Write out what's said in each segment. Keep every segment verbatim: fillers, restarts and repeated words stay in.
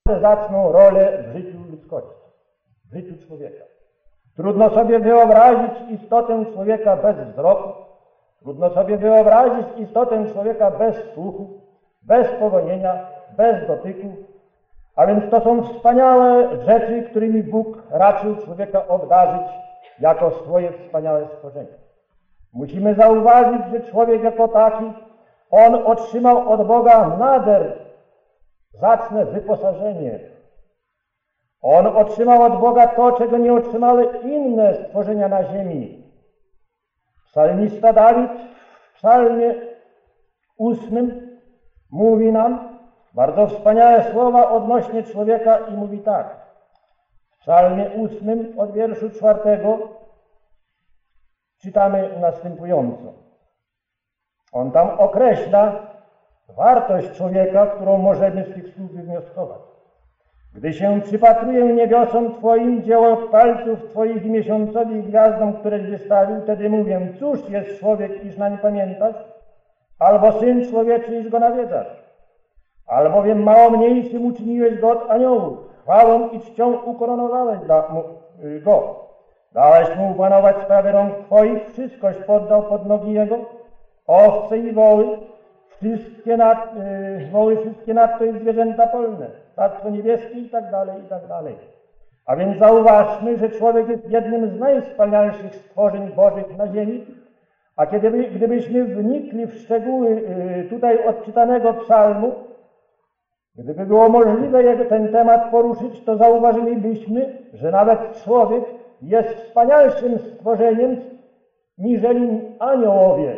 zaczną rolę w życiu ludzkości, w życiu człowieka. Trudno sobie wyobrazić istotę człowieka bez wzroku, trudno sobie wyobrazić istotę człowieka bez słuchu, bez powonienia, bez dotyku. A więc to są wspaniałe rzeczy, którymi Bóg raczył człowieka obdarzyć jako swoje wspaniałe stworzenie. Musimy zauważyć, że człowiek jako taki, on otrzymał od Boga nader zacne wyposażenie. On otrzymał od Boga to, czego nie otrzymały inne stworzenia na ziemi. Psalmista Dawid w psalmie ósmym mówi nam bardzo wspaniałe słowa odnośnie człowieka i mówi tak. W psalmie ósmym od wierszu czwartego czytamy następująco. On tam określa wartość człowieka, którą możemy z tych słów wywnioskować. Gdy się przypatruję niebiosom Twoim, dzieło palców Twoich i miesiącowi gwiazdom, któreś wystawił, wtedy mówię, cóż jest człowiek, iż nań pamiętasz, albo syn człowieczy, iż go nawiedzasz. Albowiem mało mniejszym uczyniłeś go od aniołów, chwałą i czcią ukoronowałeś go. Dałeś mu upanować sprawy rąk Twoich, wszystkoś poddał pod nogi jego, owce i woły, wszystkie nad, yy, woły wszystkie nadto i zwierzęta polne, ptactwo niebieskie i tak dalej, i tak dalej. A więc zauważmy, że człowiek jest jednym z najwspanialszych stworzeń Bożych na ziemi, a kiedy, gdybyśmy wnikli w szczegóły yy, tutaj odczytanego psalmu, gdyby było możliwe ten temat poruszyć, to zauważylibyśmy, że nawet człowiek jest wspanialszym stworzeniem niżeli aniołowie.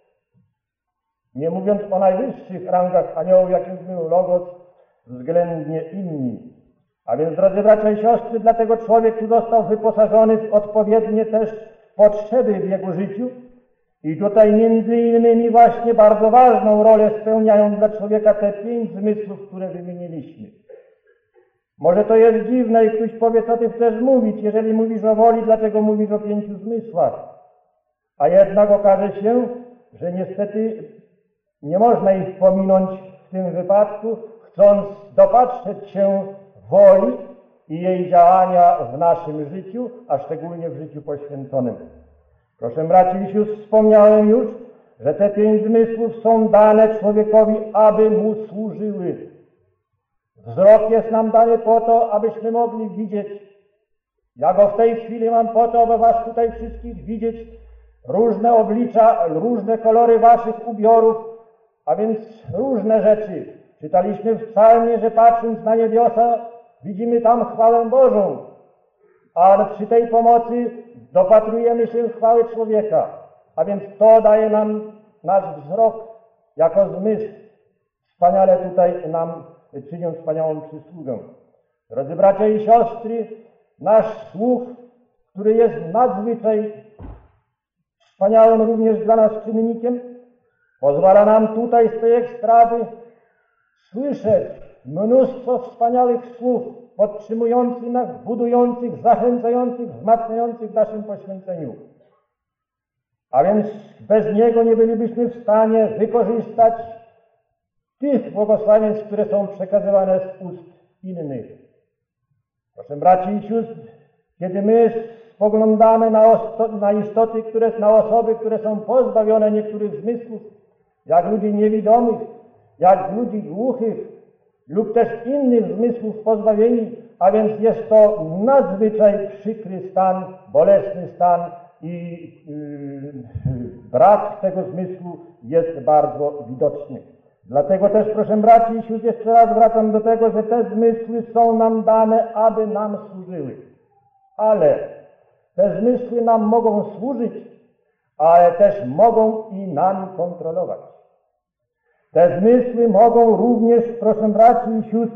Nie mówiąc o najwyższych rangach aniołów, jakim był Logos, względnie inni. A więc, drodzy bracia i siostry, dlatego człowiek tu został wyposażony w odpowiednie też potrzeby w jego życiu. I tutaj między innymi właśnie bardzo ważną rolę spełniają dla człowieka te pięć zmysłów, które wymieniliśmy. Może to jest dziwne i ktoś powie, co ty chcesz mówić, jeżeli mówisz o woli, dlaczego mówisz o pięciu zmysłach? A jednak okaże się, że niestety nie można ich pominąć w tym wypadku, chcąc dopatrzeć się woli i jej działania w naszym życiu, a szczególnie w życiu poświęconym. Proszę braci i sióstr, wspomniałem już, że te pięć zmysłów są dane człowiekowi, aby mu służyły. Wzrok jest nam dany po to, abyśmy mogli widzieć. Ja go w tej chwili mam po to, aby was tutaj wszystkich widzieć, różne oblicza, różne kolory waszych ubiorów, a więc różne rzeczy. Czytaliśmy w psalmie, że patrząc na niebiosa, widzimy tam chwałę Bożą, ale przy tej pomocy dopatrujemy się chwały człowieka, a więc to daje nam nasz wzrok jako zmysł. Wspaniale tutaj nam czynią wspaniałą przysługę. Drodzy bracia i siostry, nasz słuch, który jest nadzwyczaj wspaniałym również dla nas czynnikiem, pozwala nam tutaj z tej ekstrady słyszeć mnóstwo wspaniałych słów podtrzymujących nas, budujących, zachęcających, wzmacniających w naszym poświęceniu. A więc bez niego nie bylibyśmy w stanie wykorzystać tych błogosławieństw, które są przekazywane z ust innych. Proszę braci i sióstr, kiedy my spoglądamy na, osto- na istoty, które, na osoby, które są pozbawione niektórych zmysłów, jak ludzi niewidomych, jak ludzi głuchych lub też innych zmysłów pozbawieni, a więc jest to nadzwyczaj przykry stan, bolesny stan i yy, brak tego zmysłu jest bardzo widoczny. Dlatego też, proszę braci i sióstr, jeszcze raz wracam do tego, że te zmysły są nam dane, aby nam służyły. Ale te zmysły nam mogą służyć, ale też mogą i nami kontrolować. Te zmysły mogą również, proszę braci i sióstr,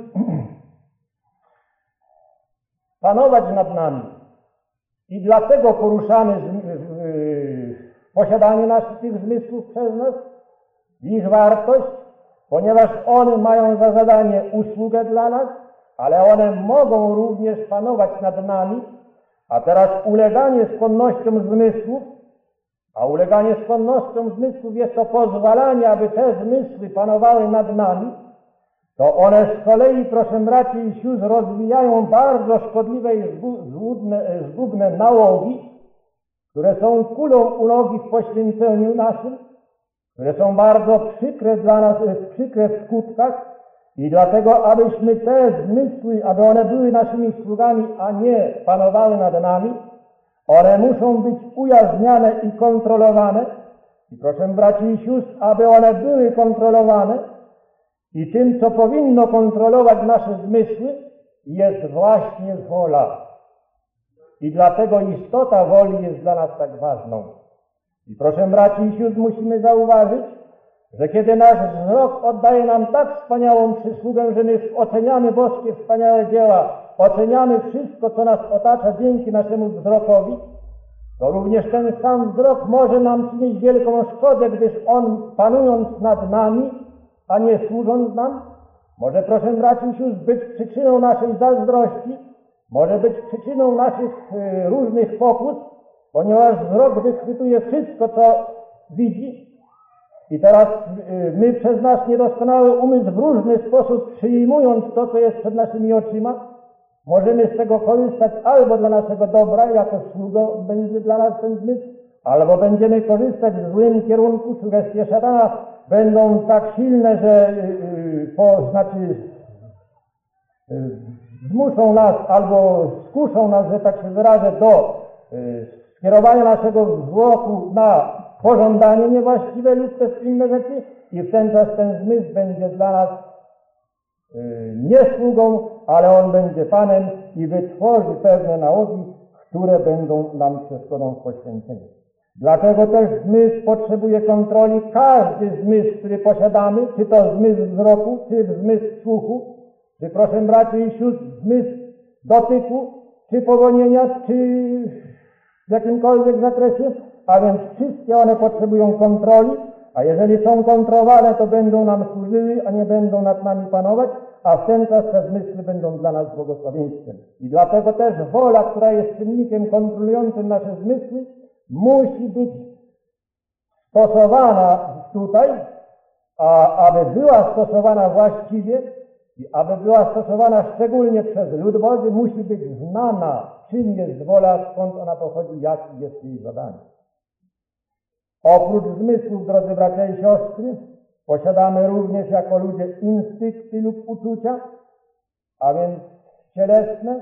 panować nad nami. I dlatego poruszamy posiadanie naszych tych zmysłów przez nas, ich wartość, ponieważ one mają za zadanie usługę dla nas, ale one mogą również panować nad nami, a teraz uleganie skłonnościom zmysłów, a uleganie skłonnościom zmysłów jest to pozwalanie, aby te zmysły panowały nad nami, to one z kolei, proszę braci i sióstr, rozwijają bardzo szkodliwe i zgubne, zgubne nałogi, które są kulą u nogi w poświęceniu naszym, które są bardzo przykre dla nas, przykre w skutkach i dlatego, abyśmy te zmysły, aby one były naszymi sługami, a nie panowały nad nami, one muszą być ujawniane i kontrolowane. I proszę braci i sióstr, aby one były kontrolowane i tym, co powinno kontrolować nasze zmysły, jest właśnie wola. I dlatego istota woli jest dla nas tak ważną. I proszę braci i sióstr, musimy zauważyć, że kiedy nasz wzrok oddaje nam tak wspaniałą przysługę, że my oceniamy boskie wspaniałe dzieła, oceniamy wszystko, co nas otacza dzięki naszemu wzrokowi, to również ten sam wzrok może nam przynieść wielką szkodę, gdyż on, panując nad nami, a nie służąc nam, może, proszę braci i sióstr, być przyczyną naszej zazdrości, może być przyczyną naszych y, różnych pokus, ponieważ wzrok wychwytuje wszystko, co widzi. I teraz y, my przez nasz niedoskonały umysł w różny sposób przyjmując to, co jest przed naszymi oczyma, możemy z tego korzystać albo dla naszego dobra, jako sługo będzie dla nas ten zmysł, albo będziemy korzystać w złym kierunku. Sugestie szatana będą tak silne, że yy, po, znaczy yy, zmuszą nas albo skuszą nas, że tak się wyrażę, do yy, skierowania naszego wzroku na pożądanie niewłaściwe lub też inne rzeczy i w ten czas ten zmysł będzie dla nas nie sługą, ale on będzie Panem i wytworzy pewne nałogi, które będą nam przeszkodą w poświęceniu. Dlatego też zmysł potrzebuje kontroli. Każdy zmysł, który posiadamy, czy to zmysł wzroku, czy zmysł słuchu, czy, proszę braci i sióstr, zmysł dotyku, czy powonienia, czy w jakimkolwiek zakresie, a więc wszystkie one potrzebują kontroli. A jeżeli są kontrolowane, to będą nam służyły, a nie będą nad nami panować, a w ten czas te zmysły będą dla nas błogosławieństwem. I dlatego też wola, która jest czynnikiem kontrolującym nasze zmysły, musi być stosowana tutaj, a aby była stosowana właściwie i aby była stosowana szczególnie przez lud Boży, musi być znana, czym jest wola, skąd ona pochodzi, jaki jest jej zadanie. Oprócz zmysłów, drodzy bracia i siostry, posiadamy również jako ludzie instynkty lub uczucia, a więc cielesne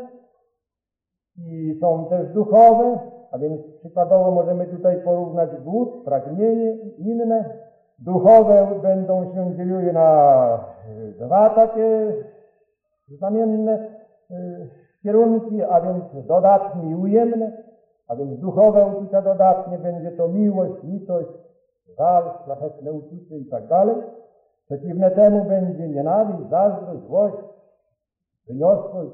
i są też duchowe, a więc przykładowo możemy tutaj porównać głód, pragnienie i inne. Duchowe będą się dzieliły na dwa takie znamienne kierunki, a więc dodatnie i ujemne. A więc duchowe uczucia dodatnie będzie to miłość, litość, żal, szlachetne uczucie i tak dalej. Przeciwne temu będzie nienawiść, zazdrość, złość, wyniosłość,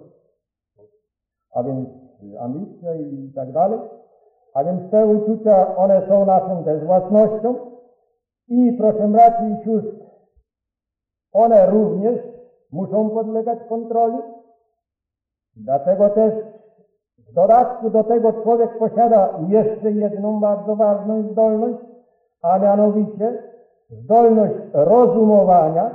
a więc ambicja i tak dalej. A więc te uczucia, one są naszą też własnością i, proszę braci i sióstr, one również muszą podlegać kontroli. Dlatego też w dodatku do tego człowiek posiada jeszcze jedną bardzo ważną zdolność, a mianowicie zdolność rozumowania,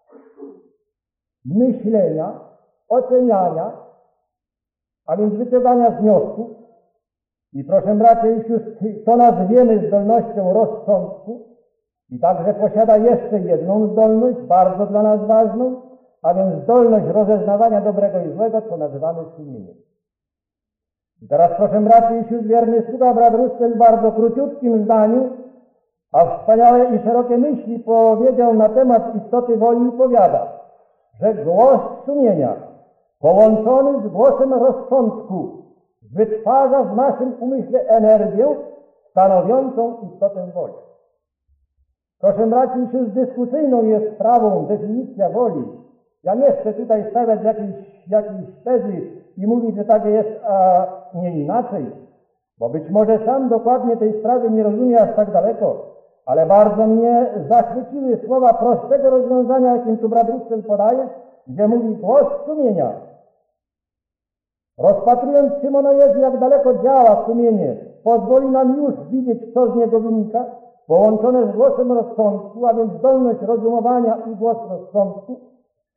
myślenia, oceniania, a więc wyciągania wniosków. I proszę bracia i siostry, to nazwiemy zdolnością rozsądku i także posiada jeszcze jedną zdolność, bardzo dla nas ważną, a więc zdolność rozeznawania dobrego i złego, co nazywamy sumieniem. I teraz, proszę braci i sióstr, wierny sługa brat Russell w bardzo króciutkim zdaniu, a wspaniałe i szerokie myśli powiedział na temat istoty woli i powiada, że głos sumienia połączony z głosem rozsądku wytwarza w naszym umyśle energię stanowiącą istotę woli. Proszę braci i sióstr, dyskusyjną jest sprawą definicja woli. Ja nie chcę tutaj stawiać jakiejś, jakiejś tezy i mówić, że tak jest, a nie inaczej, bo być może sam dokładnie tej sprawy nie rozumie aż tak daleko, ale bardzo mnie zachwyciły słowa prostego rozwiązania, jakim tu brat Russell podaje, gdzie mówi głos sumienia. Rozpatrując, czym ono jest, jak daleko działa sumienie, pozwoli nam już widzieć, co z niego wynika, połączone z głosem rozsądku, a więc zdolność rozumowania i głos rozsądku,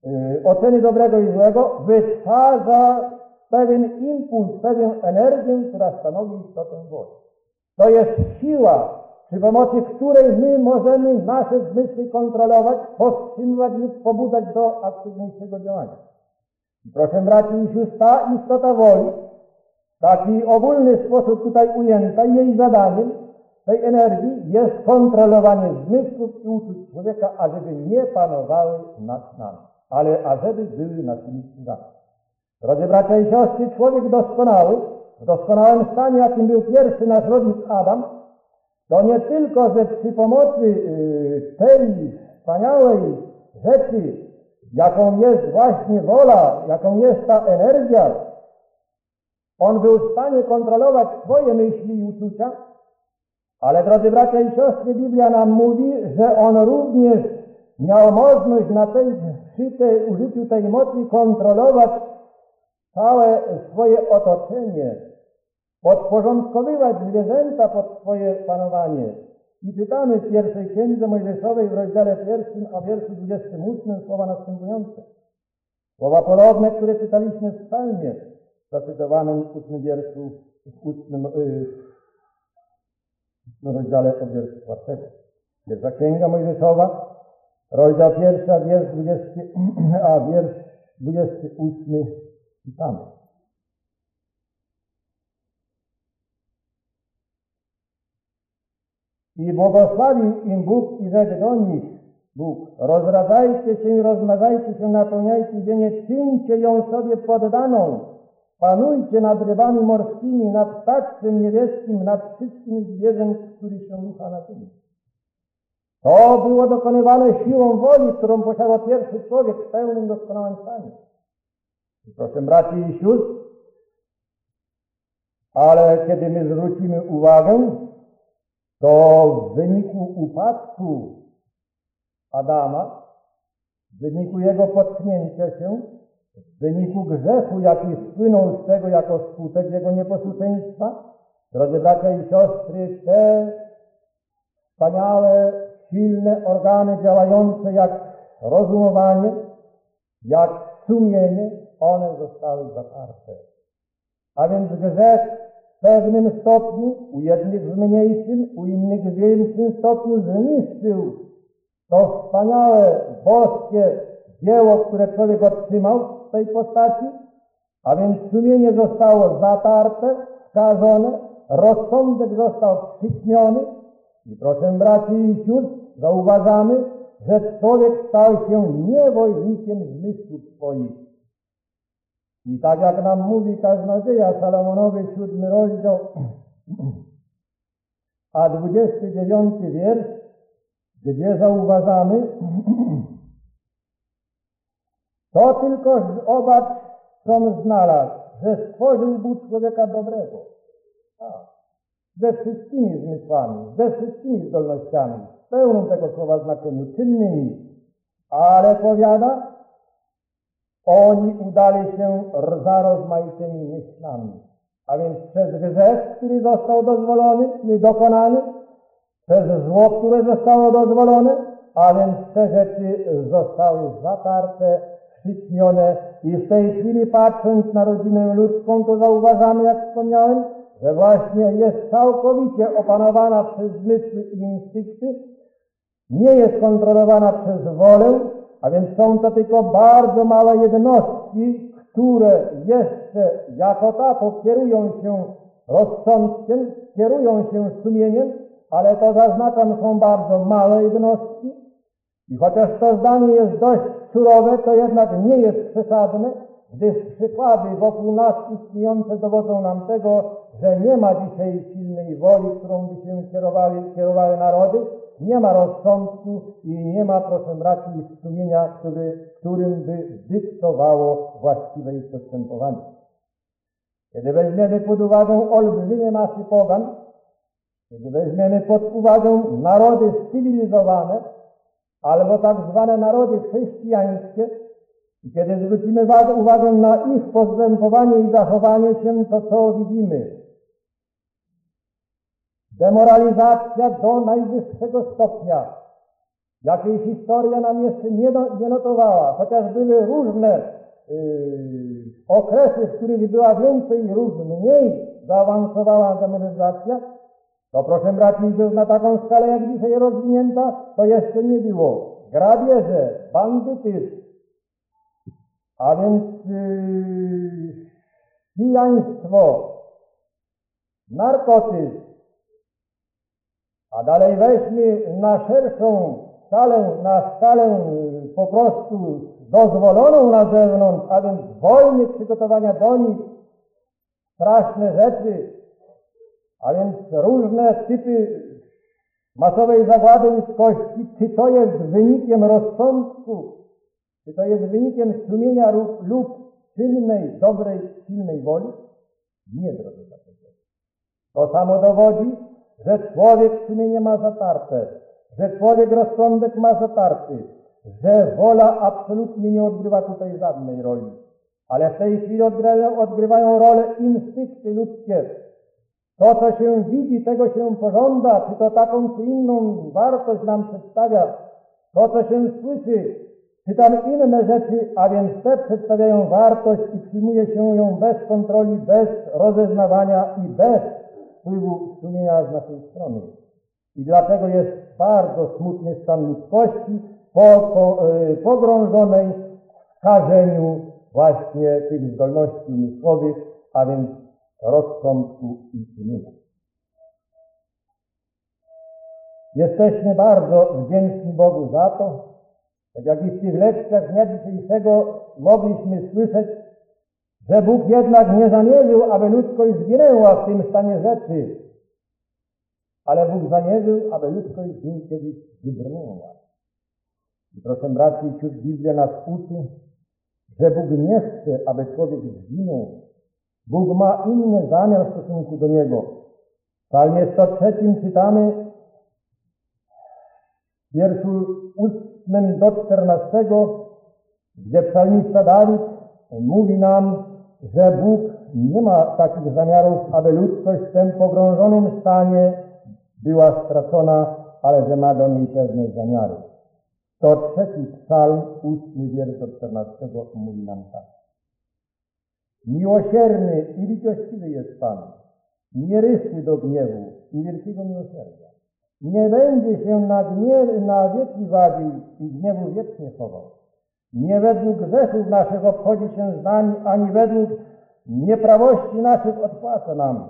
yy, oceny dobrego i złego, wytwarza pewien impuls, pewien energię, która stanowi istotę woli. To jest siła, przy pomocy której my możemy nasze zmysły kontrolować, powstrzymywać lub pobudzać do aktywniejszego działania. I proszę braci i sióstr, ta istota woli, w taki ogólny sposób tutaj ujęta, jej zadaniem tej energii jest kontrolowanie zmysłów i uczuć człowieka, ażeby nie panowały nad nami, ale ażeby były naszymi sługami. Drodzy bracia i siostry, człowiek doskonały, w doskonałym stanie, jakim był pierwszy nasz rodzic Adam, to nie tylko, że przy pomocy yy, tej wspaniałej rzeczy, jaką jest właśnie wola, jaką jest ta energia, on był w stanie kontrolować swoje myśli i uczucia, ale drodzy bracia i siostry, Biblia nam mówi, że on również miał możliwość na tej, przy tej, użyciu tej mocy kontrolować całe swoje otoczenie, podporządkowywać zwierzęta pod swoje panowanie. I czytamy w pierwszej Księdze Mojżeszowej w rozdziale pierwszym, a wierszu dwudziestym ósmym słowa następujące. Słowa podobne, które czytaliśmy w psalmie, zacytowanym w ósmym wierszu, w ósmym yy, rozdziale od wierszu czwartego. Pierwsza Księga Mojżeszowa, rozdział pierwszy, a wiersz dwudziesty, a wiersz dwudziesty ósmy czytamy. I błogosławił im Bóg i rzekł do nich Bóg: rozradzajcie się, rozmnażajcie się, napełniajcie ziemię, czyńcie ją sobie poddaną, panujcie nad rybami morskimi, nad ptaczkiem niebieskim, nad wszystkim zwierzem, który się rucha na ziemi. To było dokonywane siłą woli, którą posiadał pierwszy człowiek w pełnym doskonałym stanie. I proszę braci i sióstr, ale kiedy my zwrócimy uwagę, to w wyniku upadku Adama, w wyniku jego potknięcia się, w wyniku grzechu, jaki spłynął z tego jako skutek jego nieposłuszeństwa, drodzy bracia i siostry, te wspaniałe, silne organy działające jak rozumowanie, jak sumienie, one zostały zaparte. A więc grzech w pewnym stopniu, u jednych w mniejszym, u innych w większym stopniu zniszczył to wspaniałe, boskie dzieło, które człowiek otrzymał w tej postaci, a więc sumienie zostało zatarte, skażone, rozsądek został przyćmiony i proszę braci i sióstr, zauważamy, że człowiek stał się niewolnikiem zmysłów swoich. I tak jak nam mówi Kaznodzieja Salomonowy, siódmy rozdział, a dwudziesty dziewiąty wiersz, gdzie zauważamy, to tylko zobacz, co znalazł, że stworzył Bóg człowieka dobrego. Tak. Ze wszystkimi zmysłami, ze wszystkimi zdolnościami, w pełnym tego słowa znaczeniu, czynnymi, ale powiada, oni udali się za rozmaitymi myślami. A więc przez grzech, który został dozwolony, dokonany, przez zło, które zostało dozwolone, a więc te rzeczy zostały zatarte, przyćmione i w tej chwili, patrząc na rodzinę ludzką, to zauważamy, jak wspomniałem, że właśnie jest całkowicie opanowana przez zmysły i instynkty, nie jest kontrolowana przez wolę, a więc są to tylko bardzo małe jednostki, które jeszcze jako tako kierują się rozsądkiem, kierują się sumieniem, ale to zaznaczam, są bardzo małe jednostki i chociaż to zdanie jest dość surowe, to jednak nie jest przesadne, gdyż przykłady wokół nas istniejące dowodzą nam tego, że nie ma dzisiaj silnej woli, którą by się kierowały, kierowały narody, nie ma rozsądku i nie ma, proszę braci, sumienia, który, którym by dyktowało właściwe ich postępowanie. Kiedy weźmiemy pod uwagę olbrzymie masy pogan, kiedy weźmiemy pod uwagę narody cywilizowane, albo tak zwane narody chrześcijańskie, i kiedy zwrócimy uwagę na ich postępowanie i zachowanie się, to co widzimy? Demoralizacja do najwyższego stopnia. jakiej historia nam jeszcze nie, do, nie notowała, chociaż były różne yy, okresy, w których była więcej lub mniej zaawansowała demokratyzacja, to proszę braci, że na taką skalę jak dzisiaj rozwinięta, to jeszcze nie było. Grabieże, bandytyzm, a więc yy, pijaństwo, narkotyzm, a dalej weźmy na szerszą skalę, na skalę po prostu dozwoloną na zewnątrz, a więc wojny, przygotowania do nich, straszne rzeczy, a więc różne typy masowej zagłady ludzkości, czy to jest wynikiem rozsądku, czy to jest wynikiem sumienia lub, lub silnej, dobrej, silnej woli? Nie, drodzy bracia. To samo dowodzi, że człowiek sumienie ma zatarte, że człowiek rozsądek ma zatarty, że wola absolutnie nie odgrywa tutaj żadnej roli. Ale w tej chwili odgrywają, odgrywają rolę instynkty ludzkie. To, co się widzi, tego się pożąda, czy to taką, czy inną wartość nam przedstawia. To, co się słyszy, czy tam inne rzeczy, a więc te przedstawiają wartość i przyjmuje się ją bez kontroli, bez rozeznawania i bez wpływu sumienia z naszej strony. I dlatego jest bardzo smutny stan ludzkości po, po, yy, pogrążonej w skażeniu właśnie tych zdolności umysłowych, a więc rozsądku i sumienia. Jesteśmy bardzo wdzięczni Bogu za to, tak jak i w tych lekcjach dnia dzisiejszego mogliśmy słyszeć, że Bóg jednak nie zamierzył, aby ludzkość zginęła w tym stanie rzeczy, ale Bóg zamierzył, aby ludzkość z nim kiedyś wybrnęła. I proszę braci i sióstr, Biblia nas uczy, że Bóg nie chce, aby człowiek zginął. Bóg ma inny zamiar w stosunku do niego. W Psalmie sto trzy czytamy w wierszu ósmym do czternastego, gdzie psalmista Dawid mówi nam, że Bóg nie ma takich zamiarów, aby ludzkość w tym pogrążonym stanie była stracona, ale że ma do niej pewne zamiary. sto trzeci psalm, ósmy wiersz do czternastego mówi nam tak. Miłosierny i litościwy jest Pan, nierysły do gniewu i wielkiego miłosierdzia. Nie będzie się na, gniew, na wieki wadził i gniewu wiecznie chował. Nie według grzechów naszych obchodzi się z nami, ani według nieprawości naszych odpłaca nam.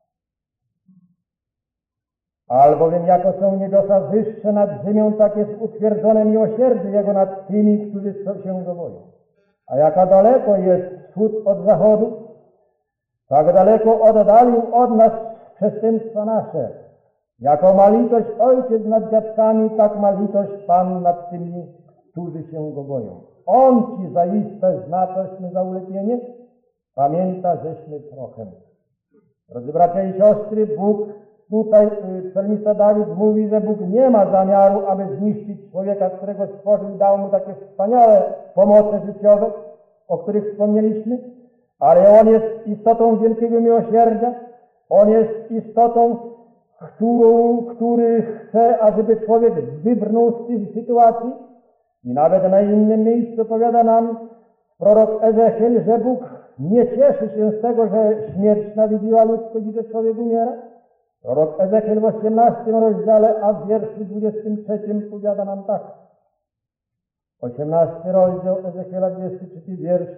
Albowiem jako są niebiosa wyższe nad ziemią, tak jest utwierdzone miłosierdzie Jego nad tymi, którzy się go boją. A jaka daleko jest wschód od zachodu, tak daleko oddalił od nas przestępstwa nasze. Jako ma litość Ojciec nad dziadkami, tak ma litość Pan nad tymi, którzy się go boją. On ci zaiste zna tośmy za ulepienie, pamięta, żeśmy trochem. Drodzy bracia i siostry, Bóg, tutaj psalmista Dawid mówi, że Bóg nie ma zamiaru, aby zniszczyć człowieka, którego stworzył i dał mu takie wspaniałe pomoce życiowe, o których wspomnieliśmy, ale On jest istotą wielkiego miłosierdzia, On jest istotą, którą, który chce, ażeby człowiek wybrnął z tych sytuacji. I nawet na innym miejscu powiada nam prorok Ezechiel, że Bóg nie cieszy się z tego, że śmierć nawiedziła ludzkość i że człowiek umiera. Prorok Ezechiel w osiemnastym rozdziale, a w wierszu dwudziestym trzecim powiada nam tak. osiemnasty rozdział Ezechiela, dwudziesty trzeci wiersz,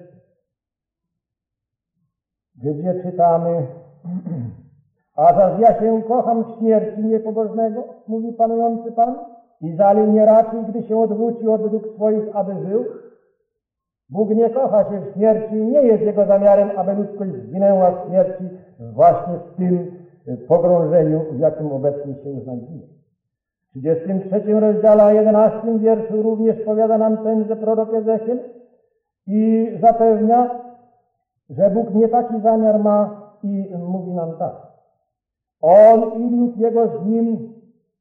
gdzie czytamy: a zaś ja się kocham w śmierci niepobożnego, mówi panujący Pan, i zali nie raczy, gdy się odwróci od dróg swoich, aby żył. Bóg nie kocha się w śmierci i nie jest Jego zamiarem, aby ludzkość zginęła w śmierci właśnie w tym pogrążeniu, w jakim obecnie się znajduje. W trzydziestym trzecim rozdziale, a jedenastym wierszu również powiada nam tenże prorok Ezechiel i zapewnia, że Bóg nie taki zamiar ma i mówi nam tak. On i lud Jego z Nim,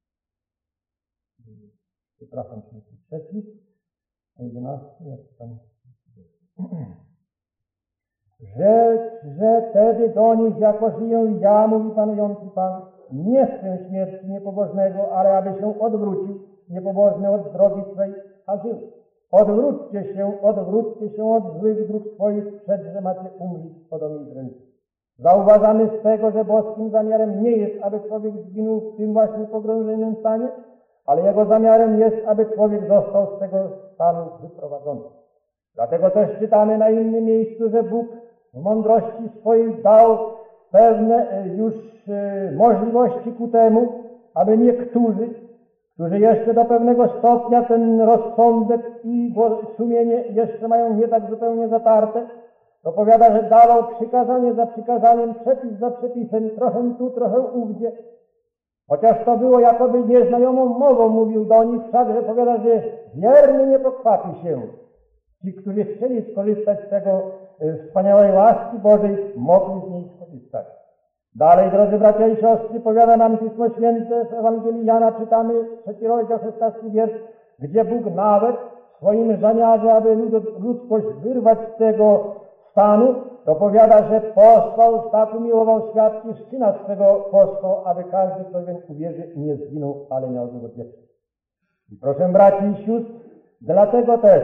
przepraszam, trzeci, jedenasty, jak tam, że, że wtedy do nich, jako żyję ja, mówi panujący Pan, nie chcę śmierci niepobożnego, ale aby się odwrócił niepobożny od drogi swej, a żył. Odwróćcie się, odwróćcie się od złych dróg swoich, przedże macie umrzeć po domie Izraelitów. Zauważamy z tego, że boskim zamiarem nie jest, aby człowiek zginął w tym właśnie pogrążonym stanie, ale jego zamiarem jest, aby człowiek został z tego stanu wyprowadzony. Dlatego też czytamy na innym miejscu, że Bóg w mądrości swojej dał pewne już możliwości ku temu, aby niektórzy, którzy jeszcze do pewnego stopnia ten rozsądek i sumienie jeszcze mają nie tak zupełnie zatarte, to powiada, że dawał przykazanie za przykazaniem, przepis za przepisem, trochę tu, trochę ówdzie. Chociaż to było jakoby nieznajomą mową, mówił do nich, wszakże powiada, że wiernie nie pokwapi się. Ci, którzy chcieli skorzystać z tego wspaniałej łaski Bożej, mogli z niej skorzystać. Dalej, drodzy bracia i siostry, powiada nam Pismo Święte w Ewangelii Jana, czytamy trzeci rozdział, szesnasty wiersz, gdzie Bóg nawet w swoim zamiarze, aby ludzkość wyrwać z tego stanu, to powiada, że posłał, tak umiłował świat, i Syna swego posłał, aby każdy, kto w niego uwierzy, nie zginął, ale miał żywot wieczny. I proszę braci i sióstr, dlatego też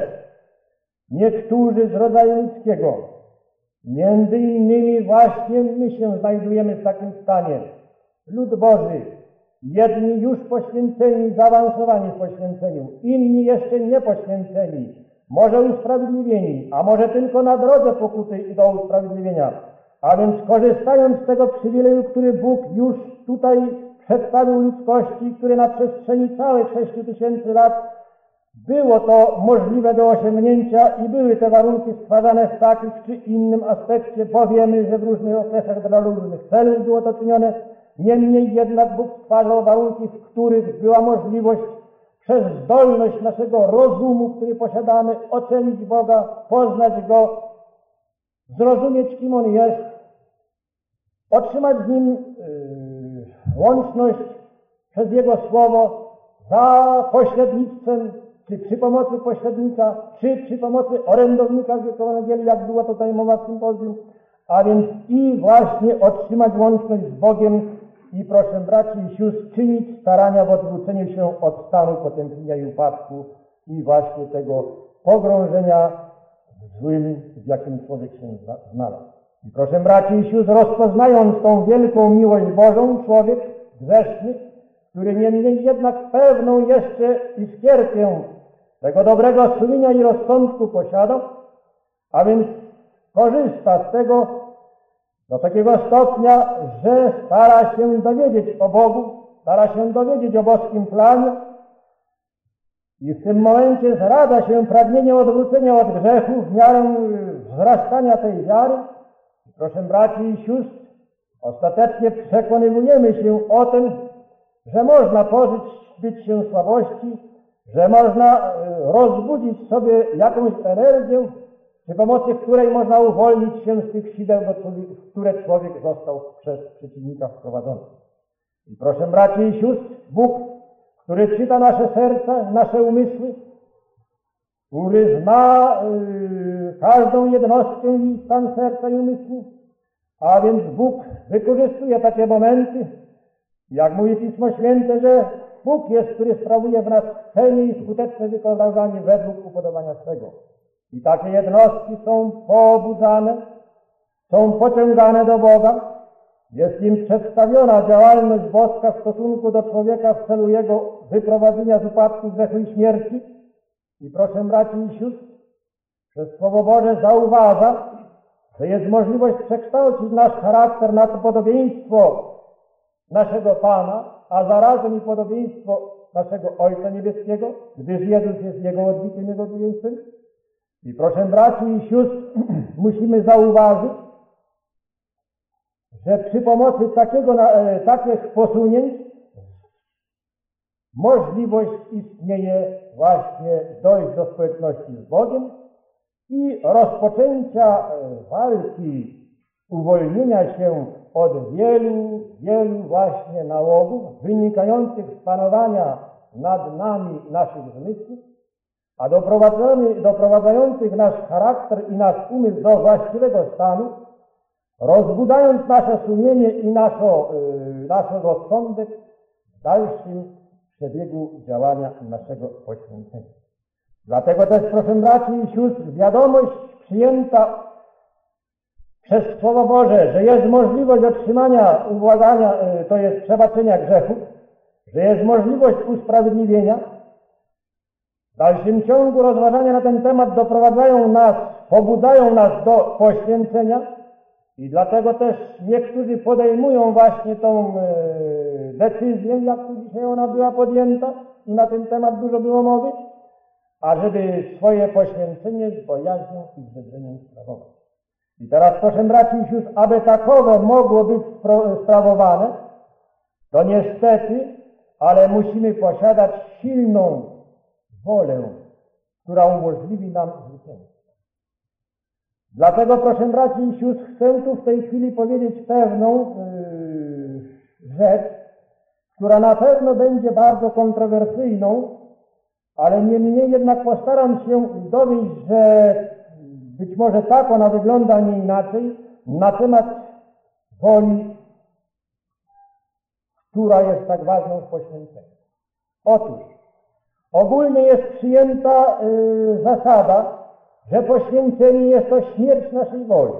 niektórzy z rodzaju ludzkiego, między innymi właśnie my się znajdujemy w takim stanie. Lud Boży, jedni już poświęceni, zaawansowani w poświęceniu, inni jeszcze nie poświęceni, może usprawiedliwieni, a może tylko na drodze pokuty i do usprawiedliwienia. A więc korzystając z tego przywileju, który Bóg już tutaj przedstawił ludzkości, który na przestrzeni całych sześciu tysięcy lat było to możliwe do osiągnięcia i były te warunki stwarzane w takim czy innym aspekcie, bo wiemy, że w różnych okresach dla różnych celów było to czynione. Niemniej jednak Bóg stwarzał warunki, w których była możliwość przez zdolność naszego rozumu, który posiadamy, ocenić Boga, poznać Go, zrozumieć, kim On jest, otrzymać z Nim yy, łączność przez Jego Słowo za pośrednictwem, czy przy pomocy pośrednika, czy przy pomocy orędownika z Ewangelii, jak była tutaj mowa w sympozjum, a więc i właśnie otrzymać łączność z Bogiem i proszę braci i sióstr, czynić starania w odwróceniu się od stanu potępienia i upadku i właśnie tego pogrążenia w złym, w jakim człowiek się znalazł. I proszę braci i sióstr, rozpoznając tą wielką miłość Bożą, człowiek grzeszny, który niemniej jednak pewną jeszcze iskierkę tego dobrego sumienia i rozsądku posiadał, a więc korzysta z tego do takiego stopnia, że stara się dowiedzieć o Bogu, stara się dowiedzieć o boskim planie i w tym momencie zradza się pragnienie odwrócenia od grzechu w miarę wzrastania tej wiary. Proszę braci i sióstr, ostatecznie przekonywujemy się o tym, że można pozbyć się słabości, że można rozbudzić sobie jakąś energię, przy pomocy której można uwolnić się z tych sideł, w które człowiek został przez przeciwnika wprowadzony. I proszę braci i sióstr, Bóg, który czyta nasze serca, nasze umysły, który zna yy, każdą jednostkę i stan serca i umysłu, a więc Bóg wykorzystuje takie momenty, jak mówi Pismo Święte, że Bóg jest, który sprawuje w nas chcenie i skuteczne wykonywanie według upodobania swego. I takie jednostki są pobudzane, są pociągane do Boga, jest im przedstawiona działalność boska w stosunku do człowieka w celu jego wyprowadzenia z upadku, grzechu i śmierci. I proszę braci i sióstr, przez Słowo Boże zauważa, że jest możliwość przekształcić nasz charakter na to podobieństwo naszego Pana, a zarazem i podobieństwo naszego Ojca Niebieskiego, gdyż Jezus jest Jego odbiciem, Jego podobieństwem. I proszę braci i sióstr, musimy zauważyć, że przy pomocy takiego, e, takich posunięć możliwość istnieje właśnie dojść do społeczności z Bogiem i rozpoczęcia walki, uwolnienia się od wielu, wielu właśnie nałogów wynikających z panowania nad nami naszych zmysłów, a doprowadzających nasz charakter i nasz umysł do właściwego stanu, rozbudzając nasze sumienie i nasz, yy, nasz rozsądek w dalszym przebiegu działania naszego poświęcenia. Dlatego też, proszę braci i sióstr, wiadomość przyjęta przez Słowo Boże, że jest możliwość otrzymania ubłagania, to jest przebaczenia grzechów, że jest możliwość usprawiedliwienia, w dalszym ciągu rozważania na ten temat doprowadzają nas, pobudzają nas do poświęcenia i dlatego też niektórzy podejmują właśnie tą e, decyzję, jak tu dzisiaj ona była podjęta i na ten temat dużo było mowy, ażeby swoje poświęcenie z bojaźnią i wzedzeniem sprawować. I teraz, proszę braci i sióstr, aby takowe mogło być sprawowane, to niestety, ale musimy posiadać silną wolę, która umożliwi nam zwycięstwo. Dlatego, proszę braci i sióstr, chcę tu w tej chwili powiedzieć pewną yy, rzecz, która na pewno będzie bardzo kontrowersyjną, ale niemniej jednak postaram się dowieść, że być może tak ona wygląda, nie inaczej, na temat woli, która jest tak ważną w poświęceniu. Otóż, ogólnie jest przyjęta y, zasada, że poświęcenie jest to śmierć naszej woli.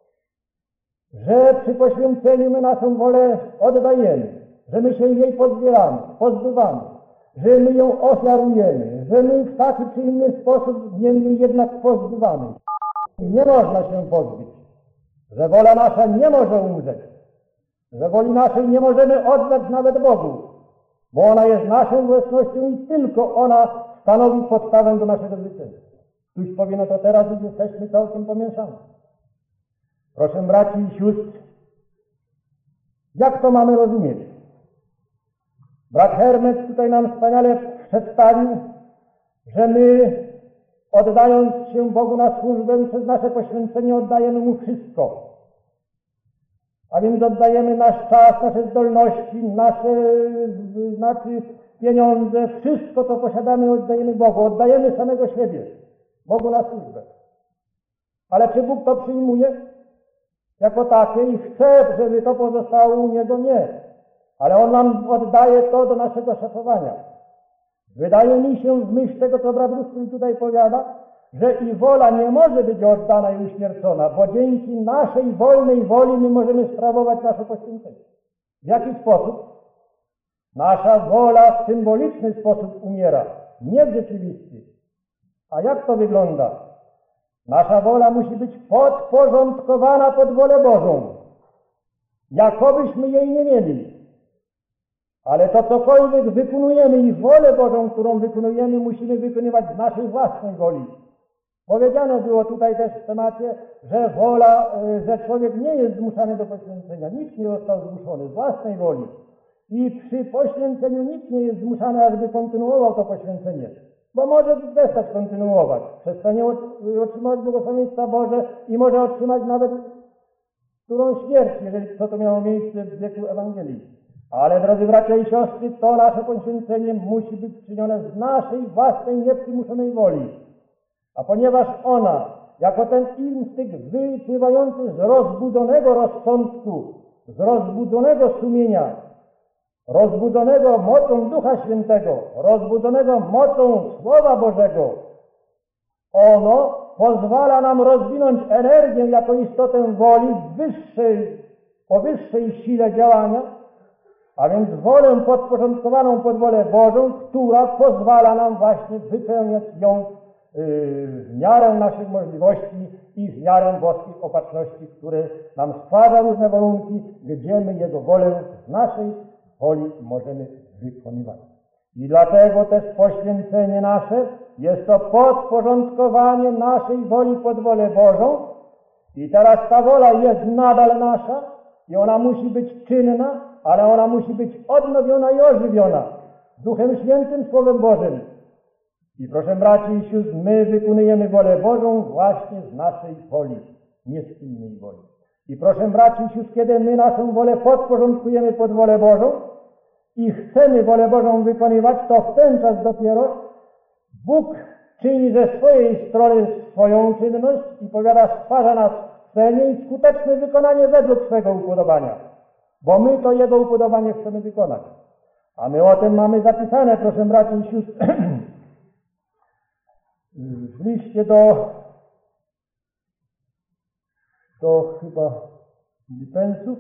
Że przy poświęceniu my naszą wolę oddajemy, że my się jej pozbieramy, pozbywamy, że my ją ofiarujemy, że my w taki czy inny sposób niemniej jednak pozbywamy. Nie można się pozbyć, że wola nasza nie może umrzeć, że woli naszej nie możemy oddać nawet Bogu, bo ona jest naszą własnością i tylko ona stanowi podstawę do naszego zwycięstwa. Ktoś powie, no to teraz już jesteśmy całkiem pomieszani. Proszę braci i sióstr, jak to mamy rozumieć? Brat Hermes tutaj nam wspaniale przedstawił, że my, oddając się Bogu na służbę, przez nasze poświęcenie oddajemy Mu wszystko. A więc oddajemy nasz czas, nasze zdolności, nasze znaczy pieniądze, wszystko co posiadamy oddajemy Bogu. Oddajemy samego siebie Bogu na służbę. Ale czy Bóg to przyjmuje jako takie i chce, żeby to pozostało u Niego? Nie. Ale On nam oddaje to do naszego szacowania. Wydaje mi się, w myśl tego, co brat Ruskin tutaj powiada, że i wola nie może być oddana i uśmiercona, bo dzięki naszej wolnej woli my możemy sprawować nasze poświęcenie. W jaki sposób? Nasza wola w symboliczny sposób umiera, nie w rzeczywisty. A jak to wygląda? Nasza wola musi być podporządkowana pod wolę Bożą, jakobyśmy jej nie mieli. Ale to cokolwiek wykonujemy i wolę Bożą, którą wykonujemy, musimy wykonywać z naszej własnej woli. Powiedziane było tutaj też w temacie, że wola, że człowiek nie jest zmuszany do poświęcenia. Nikt nie został zmuszony z własnej woli. I przy poświęceniu nikt nie jest zmuszany, ażeby kontynuował to poświęcenie. Bo może przestać kontynuować. Przestanie otrzymać błogosławieństwa Boże i może otrzymać nawet którą śmierć, jeżeli to, to miało miejsce w wieku Ewangelii. Ale, drodzy bracia i siostry, to nasze poświęcenie musi być czynione z naszej własnej, nieprzymuszonej woli. A ponieważ ona, jako ten instynkt wypływający z rozbudzonego rozsądku, z rozbudzonego sumienia, rozbudzonego mocą Ducha Świętego, rozbudzonego mocą Słowa Bożego, ono pozwala nam rozwinąć energię jako istotę woli wyższej, o wyższej sile działania, a więc wolę podporządkowaną pod wolę Bożą, która pozwala nam właśnie wypełniać ją w miarę naszych możliwości i w miarę boskiej opatrzności, które nam stwarza różne warunki, gdzie my Jego wolę z naszej woli możemy wykonywać. I dlatego też poświęcenie nasze jest to podporządkowanie naszej woli pod wolę Bożą i teraz ta wola jest nadal nasza i ona musi być czynna, ale ona musi być odnowiona i ożywiona Duchem Świętym, Słowem Bożym. I proszę braci i sióstr, my wykonujemy wolę Bożą właśnie z naszej woli, nie z innej woli. I proszę braci i sióstr, kiedy my naszą wolę podporządkujemy pod wolę Bożą i chcemy wolę Bożą wykonywać, to w ten czas dopiero Bóg czyni ze swojej strony swoją czynność i powiada, stwarza nas w cenie i skuteczne wykonanie według swego upodobania. Bo my to Jego upodobanie chcemy wykonać. A my o tym mamy zapisane, proszę braci i sióstr, w liście do, do chyba Filipensów,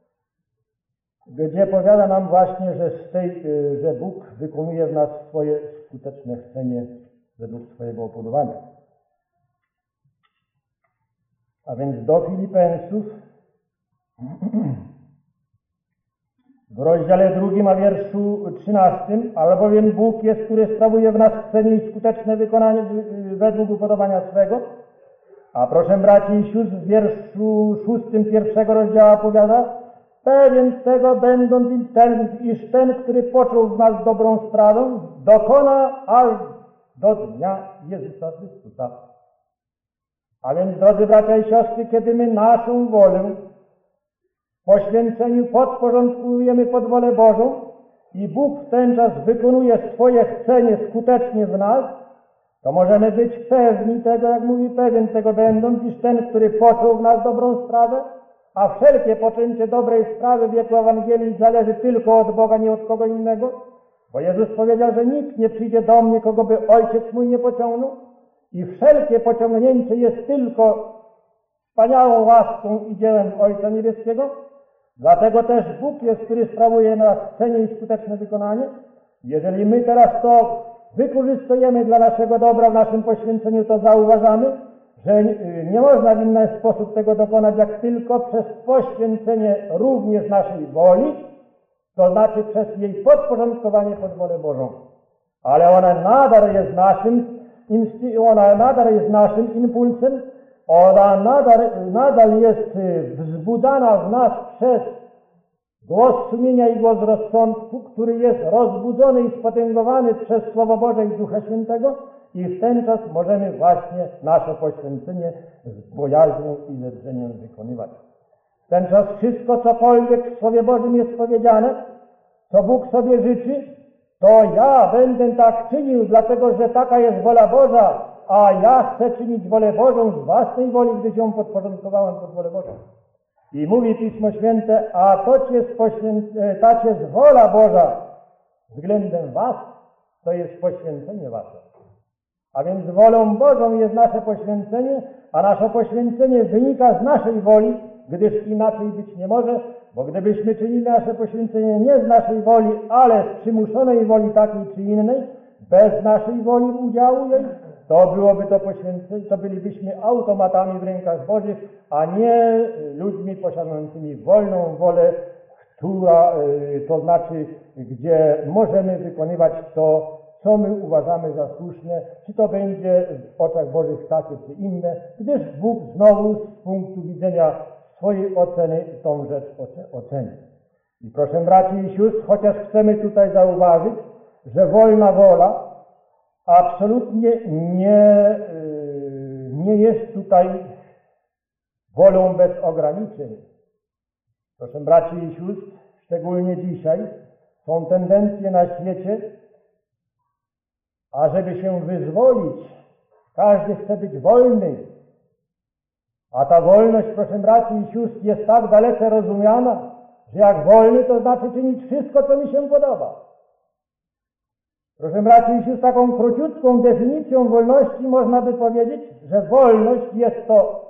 gdzie powiada nam właśnie, że, z tej, że Bóg wykonuje w nas swoje skuteczne chcenie według swojego upodobania. A więc do Filipensów w rozdziale drugim, a wierszu trzynastym, albowiem Bóg jest, który sprawuje w nas chcenie i skuteczne wykonanie według upodobania swego. A proszę braci i sióstr, w wierszu szóstym pierwszego rozdziału powiada: pewien tego będąc i ten, iż ten, który począł w nas dobrą sprawę, dokona aż do dnia Jezusa Chrystusa. A więc, drodzy bracia i siostry, kiedy my naszą wolę w poświęceniu podporządkujemy pod wolę Bożą i Bóg w ten czas wykonuje swoje chcenie skutecznie w nas, to możemy być pewni tego, jak mówi pewien tego będąc, iż ten, który począł w nas dobrą sprawę, a wszelkie poczęcie dobrej sprawy w wieku Ewangelii zależy tylko od Boga, nie od kogo innego, bo Jezus powiedział, że nikt nie przyjdzie do mnie, kogo by Ojciec mój nie pociągnął, i wszelkie pociągnięcie jest tylko wspaniałą łaską i dziełem Ojca Niebieskiego. Dlatego też Bóg jest, który sprawuje na nas chcenie i skuteczne wykonanie. Jeżeli my teraz to wykorzystujemy dla naszego dobra w naszym poświęceniu, to zauważamy, że nie można w inny sposób tego dokonać, jak tylko przez poświęcenie również naszej woli, to znaczy przez jej podporządkowanie pod wolę Bożą. Ale ona nadal jest naszym, ona nadal jest naszym impulsem, ona nadal, nadal jest wzbudzana w nas przez głos sumienia i głos rozsądku, który jest rozbudzony i spotęgowany przez Słowo Boże i Ducha Świętego, i w ten czas możemy właśnie nasze poświęcenie z bojaźnią i ze drżeniem wykonywać. W ten czas wszystko, cokolwiek w Słowie Bożym jest powiedziane, co Bóg sobie życzy, to ja będę tak czynił, dlatego że taka jest wola Boża, a ja chcę czynić wolę Bożą z własnej woli, gdy ją podporządkowałem pod wolę Bożą. I mówi Pismo Święte, a to jest poświęc- ta jest wola Boża względem was, to jest poświęcenie wasze. A więc wolą Bożą jest nasze poświęcenie, a nasze poświęcenie wynika z naszej woli, gdyż inaczej być nie może, bo gdybyśmy czynili nasze poświęcenie nie z naszej woli, ale z przymuszonej woli takiej czy innej, bez naszej woli udziału jej, to byłoby to poświęcenie, to bylibyśmy automatami w rękach Bożych, a nie ludźmi posiadającymi wolną wolę, która, to znaczy, gdzie możemy wykonywać to, co my uważamy za słuszne, czy to będzie w oczach Bożych takie czy inne, gdyż Bóg znowu z punktu widzenia swojej oceny tą rzecz oceni. I proszę braci i sióstr, chociaż chcemy tutaj zauważyć, że wolna wola absolutnie nie, nie jest tutaj wolą bez ograniczeń. Proszę braci i sióstr, szczególnie dzisiaj są tendencje na świecie, ażeby się wyzwolić, każdy chce być wolny. A ta wolność, proszę braci i sióstr, jest tak dalece rozumiana, że jak wolny, to znaczy czynić wszystko, co mi się podoba. Proszę braci i sióstr, taką króciutką definicją wolności można by powiedzieć, że wolność jest to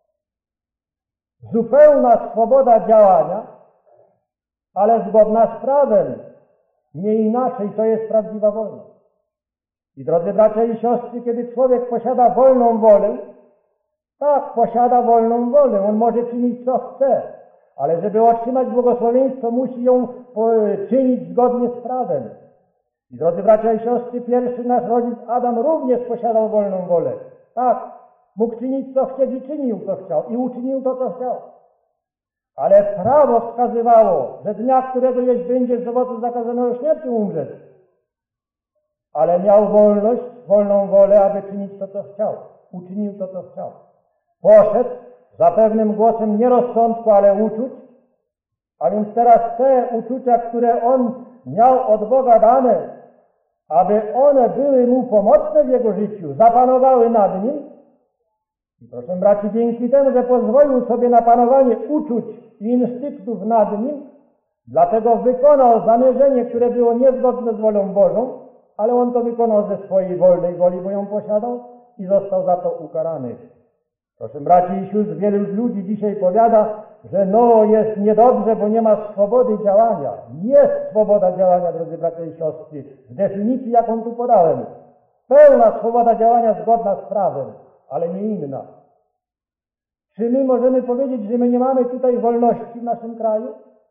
zupełna swoboda działania, ale zgodna z prawem. Nie inaczej to jest prawdziwa wolność. I drodzy bracia i siostry, kiedy człowiek posiada wolną wolę, tak, posiada wolną wolę, on może czynić co chce, ale żeby otrzymać błogosławieństwo, musi ją czynić zgodnie z prawem. I drodzy bracia i siostry, pierwszy nasz rodzic Adam również posiadał wolną wolę. Tak, mógł czynić co chciał i czynił co chciał i uczynił to, co chciał. Ale prawo wskazywało, że dnia, którego jeść będziesz z owocu zakazanego śmiercią umrzeć. Ale miał wolność, wolną wolę, aby czynić to, co chciał. Uczynił to, co chciał. Poszedł za pewnym głosem nie rozsądku, ale uczuć, a więc teraz te uczucia, które on miał od Boga dane, aby one były mu pomocne w jego życiu, zapanowały nad nim. I proszę braci, dzięki temu, że pozwolił sobie na panowanie uczuć i instynktów nad nim, Dlatego wykonał zamierzenie, które było niezgodne z wolą Bożą, ale on to wykonał ze swojej wolnej woli, bo ją posiadał i został za to ukarany. Proszę braci i sióstr, wielu ludzi dzisiaj powiada, że no jest niedobrze, bo nie ma swobody działania. Jest swoboda działania, drodzy bracia i siostry, w definicji, jaką tu podałem. Pełna swoboda działania zgodna z prawem, ale nie inna. Czy my możemy powiedzieć, że my nie mamy tutaj wolności w naszym kraju?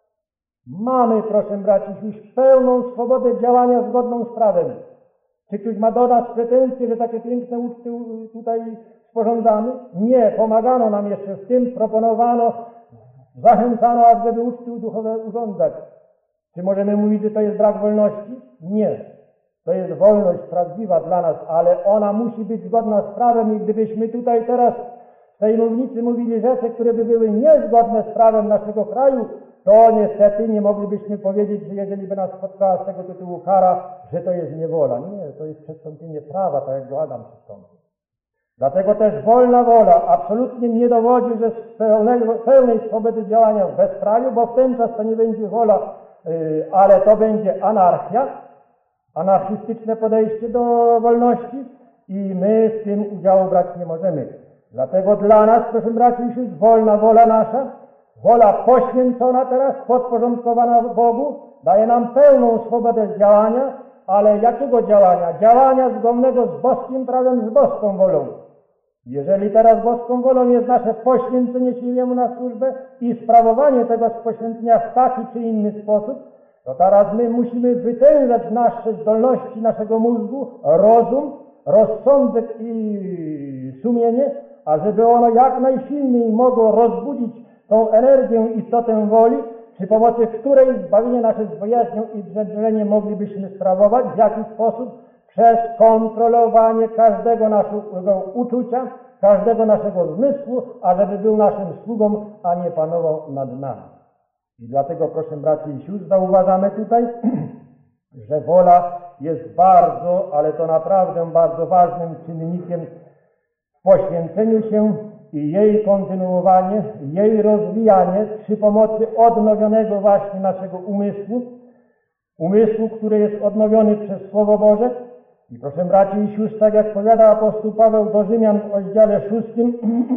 Mamy, proszę braci, już pełną swobodę działania zgodną z prawem. Czy ktoś ma do nas pretensje, że takie piękne uczty tutaj sporządzamy? Nie, pomagano nam jeszcze w tym, proponowano, zachęcano, żeby uczty duchowe urządzać. Czy możemy mówić, że to jest brak wolności? Nie. To jest wolność prawdziwa dla nas, ale ona musi być zgodna z prawem i gdybyśmy tutaj teraz w tej mównicy mówili rzeczy, które by były niezgodne z prawem naszego kraju, to niestety nie moglibyśmy powiedzieć, że jeżeli by nas spotkała z tego tytułu kara, że to jest niewola. Nie, to jest przestąpienie prawa, tak jak go Adam przestąpił. Dlatego też wolna wola absolutnie nie dowodzi, że z pełnego, pełnej swobody działania w bezprawiu, bo w ten czas to nie będzie wola, yy, ale to będzie anarchia, anarchistyczne podejście do wolności i my w tym udziału brać nie możemy. Dlatego dla nas, proszę braci, jest wolna wola nasza, wola poświęcona teraz, podporządkowana Bogu, daje nam pełną swobodę działania, ale jakiego działania? Działania zgodnego z boskim prawem, z boską wolą. Jeżeli teraz boską wolą jest nasze poświęcenie się Jemu na służbę i sprawowanie tego poświęcenia w taki czy inny sposób, to teraz my musimy wytężać nasze zdolności, naszego mózgu, rozum, rozsądek i sumienie, ażeby ono jak najsilniej mogło rozbudzić tą energię, istotę woli, przy pomocy której zbawienie nasze z bojaźnią i drżeniem moglibyśmy sprawować, w jaki sposób? Przez kontrolowanie każdego naszego uczucia, każdego naszego zmysłu, ażeby był naszym sługą, a nie panował nad nami. I dlatego, proszę braci i sióstr, zauważamy tutaj, że wola jest bardzo, ale to naprawdę bardzo ważnym czynnikiem w poświęceniu się i jej kontynuowanie, jej rozwijanie przy pomocy odnowionego właśnie naszego umysłu, umysłu, który jest odnowiony przez Słowo Boże. I proszę braci i sióstr, tak jak powiada apostoł Paweł do Rzymian w rozdziale szóstym,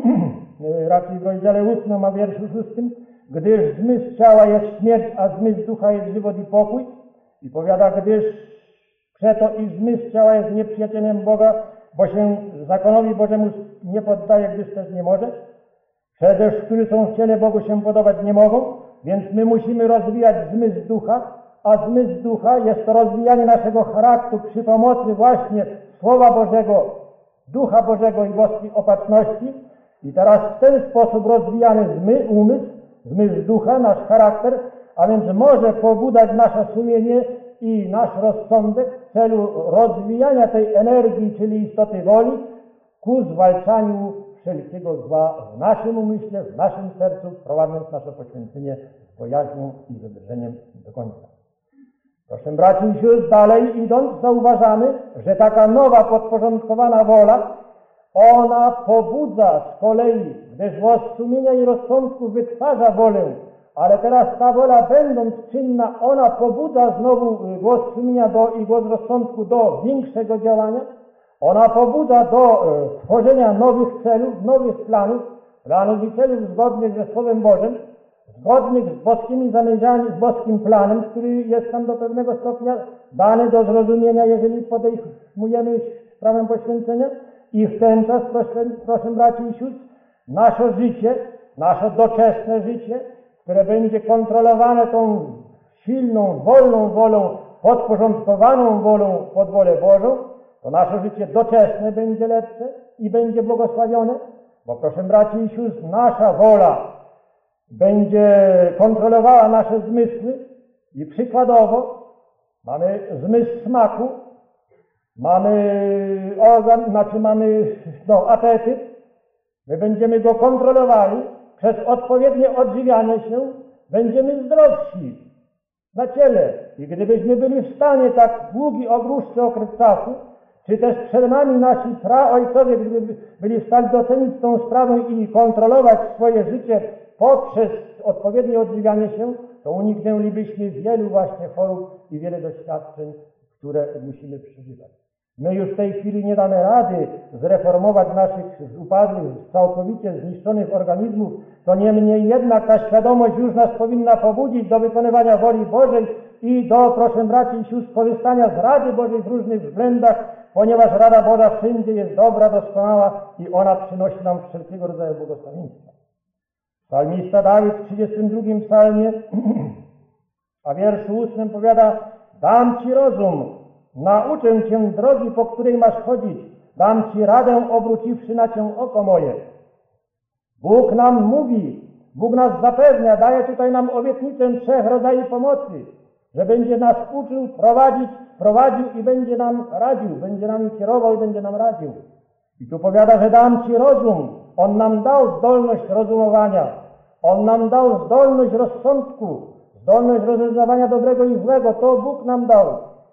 raczej w rozdziale ósmym, a wierszu szóstym, gdyż zmysł ciała jest śmierć, a zmysł ducha jest żywot i pokój. I powiada, gdyż przeto i zmysł ciała jest nieprzyjacielem Boga, bo się zakonowi Bożemu nie poddaje, gdyż też nie może. Przecież, którzy są w ciele, Bogu się podobać nie mogą, więc my musimy rozwijać zmysł ducha, a zmysł ducha jest to rozwijanie naszego charakteru przy pomocy właśnie Słowa Bożego, Ducha Bożego i boskiej opatrzności. I teraz w ten sposób rozwijany zmysł, umysł, zmysł ducha, nasz charakter, a więc może pobudzać nasze sumienie i nasz rozsądek w celu rozwijania tej energii, czyli istoty woli, ku zwalczaniu wszelkiego zła w naszym umyśle, w naszym sercu, prowadząc nasze poświęcenie z bojaźnią i z drżeniem do końca. Proszę braci i sióstr, dalej idąc, zauważamy, że taka nowa, podporządkowana wola, ona pobudza z kolei, gdyż głos sumienia i rozsądku wytwarza wolę, ale teraz ta wola, będąc czynna, ona pobudza znowu głos sumienia do, i głos rozsądku do większego działania. Ona pobudza do e, tworzenia nowych celów, nowych planów, planów i celów zgodnych ze Słowem Bożym, zgodnych z boskimi zamierzeniami, z boskim planem, który jest tam do pewnego stopnia dany do zrozumienia, jeżeli podejmujemy sprawę poświęcenia. I w ten czas, proszę, proszę braci i sióstr, nasze życie, nasze doczesne życie, które będzie kontrolowane tą silną, wolną wolą, podporządkowaną wolą pod wolę Bożą, to nasze życie doczesne będzie lepsze i będzie błogosławione, bo proszę braci i sióstr, nasza wola będzie kontrolowała nasze zmysły i przykładowo mamy zmysł smaku, mamy organ, znaczy mamy no, apetyt, my będziemy go kontrolowali, przez odpowiednie odżywianie się będziemy zdrowsi na ciele. I gdybyśmy byli w stanie tak długi, dłuższy okres czasu, czy też przed nami nasi praojcowie, gdyby byli w stanie docenić tą sprawę i kontrolować swoje życie poprzez odpowiednie odżywianie się, to uniknęlibyśmy wielu właśnie chorób i wiele doświadczeń, które musimy przeżywać. My już w tej chwili nie damy rady zreformować naszych upadłych, całkowicie zniszczonych organizmów, to niemniej jednak ta świadomość już nas powinna pobudzić do wykonywania woli Bożej i do, proszę braci i sióstr, korzystania z Rady Bożej w różnych względach, ponieważ Rada Boża wszędzie jest dobra, doskonała i ona przynosi nam wszelkiego rodzaju błogosławieństwa. Psalmista Dawid w trzydziestym drugim psalmie, a wierszu ósmym powiada: dam Ci rozum, nauczę Cię drogi, po której masz chodzić, dam Ci radę, obróciwszy na Cię oko moje. Bóg nam mówi, Bóg nas zapewnia, daje tutaj nam obietnicę trzech rodzajów pomocy, że będzie nas uczył, prowadzić, prowadził i będzie nam radził, będzie nami kierował i będzie nam radził. I tu powiada, że dam Ci rozum. On nam dał zdolność rozumowania. On nam dał zdolność rozsądku, zdolność rozeznawania dobrego i złego. To Bóg nam dał.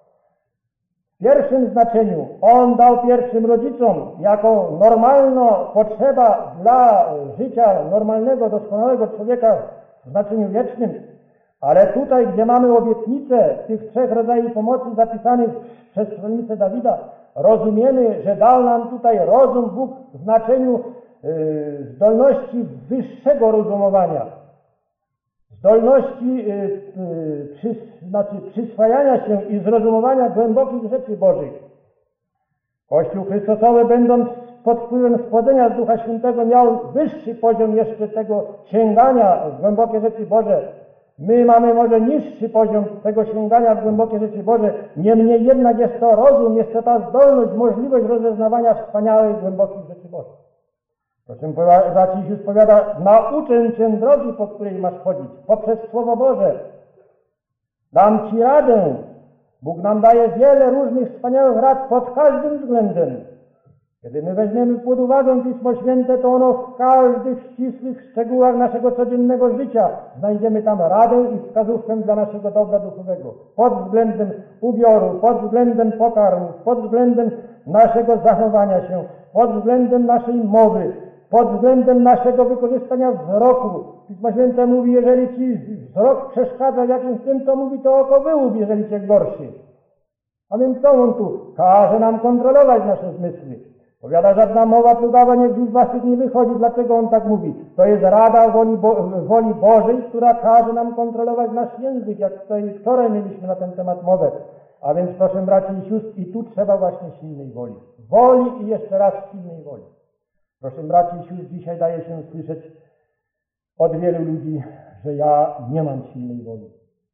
W pierwszym znaczeniu On dał pierwszym rodzicom jako normalna potrzeba dla życia normalnego, doskonałego człowieka w znaczeniu wiecznym. Ale tutaj, gdzie mamy obietnicę tych trzech rodzajów pomocy zapisanych przez psalmistę Dawida, rozumiemy, że dał nam tutaj rozum Bóg w znaczeniu yy, zdolności wyższego rozumowania, zdolności yy, yy, przys, znaczy przyswajania się i zrozumowania głębokich rzeczy Bożych. Kościół Chrystusowy, będąc pod wpływem spłodzenia z Ducha Świętego, miał wyższy poziom jeszcze tego sięgania w głębokie rzeczy Boże. My mamy może niższy poziom tego sięgania w głębokie rzeczy Boże, niemniej jednak jest to rozum, jest to ta zdolność, możliwość rozeznawania wspaniałych, głębokich rzeczy Bożych. Proszę braci i sióstr, powiada: nauczę Cię drogi, po której masz chodzić, poprzez Słowo Boże. Dam Ci radę. Bóg nam daje wiele różnych wspaniałych rad pod każdym względem. Kiedy my weźmiemy pod uwagę Pismo Święte, to ono w każdych ścisłych szczegółach naszego codziennego życia znajdziemy tam radę i wskazówkę dla naszego dobra duchowego. Pod względem ubioru, pod względem pokarmu, pod względem naszego zachowania się, pod względem naszej mowy, pod względem naszego wykorzystania wzroku. Pismo Święte mówi, jeżeli Ci wzrok przeszkadza w jakimś tym, to mówi, to oko wyłób, jeżeli Cię gorszy. A więc co on tu? Każe nam kontrolować nasze zmysły. Powiada, żadna mowa plugawa niech z ust waszych nie wychodzi. Dlaczego on tak mówi? To jest rada woli, Bo woli Bożej, która każe nam kontrolować nasz język, jak tutaj wczoraj mieliśmy na ten temat mowę. A więc proszę braci i sióstr, i tu trzeba właśnie silnej woli. Woli i jeszcze raz silnej woli. Proszę braci i sióstr, dzisiaj daje się słyszeć od wielu ludzi, że ja nie mam silnej woli.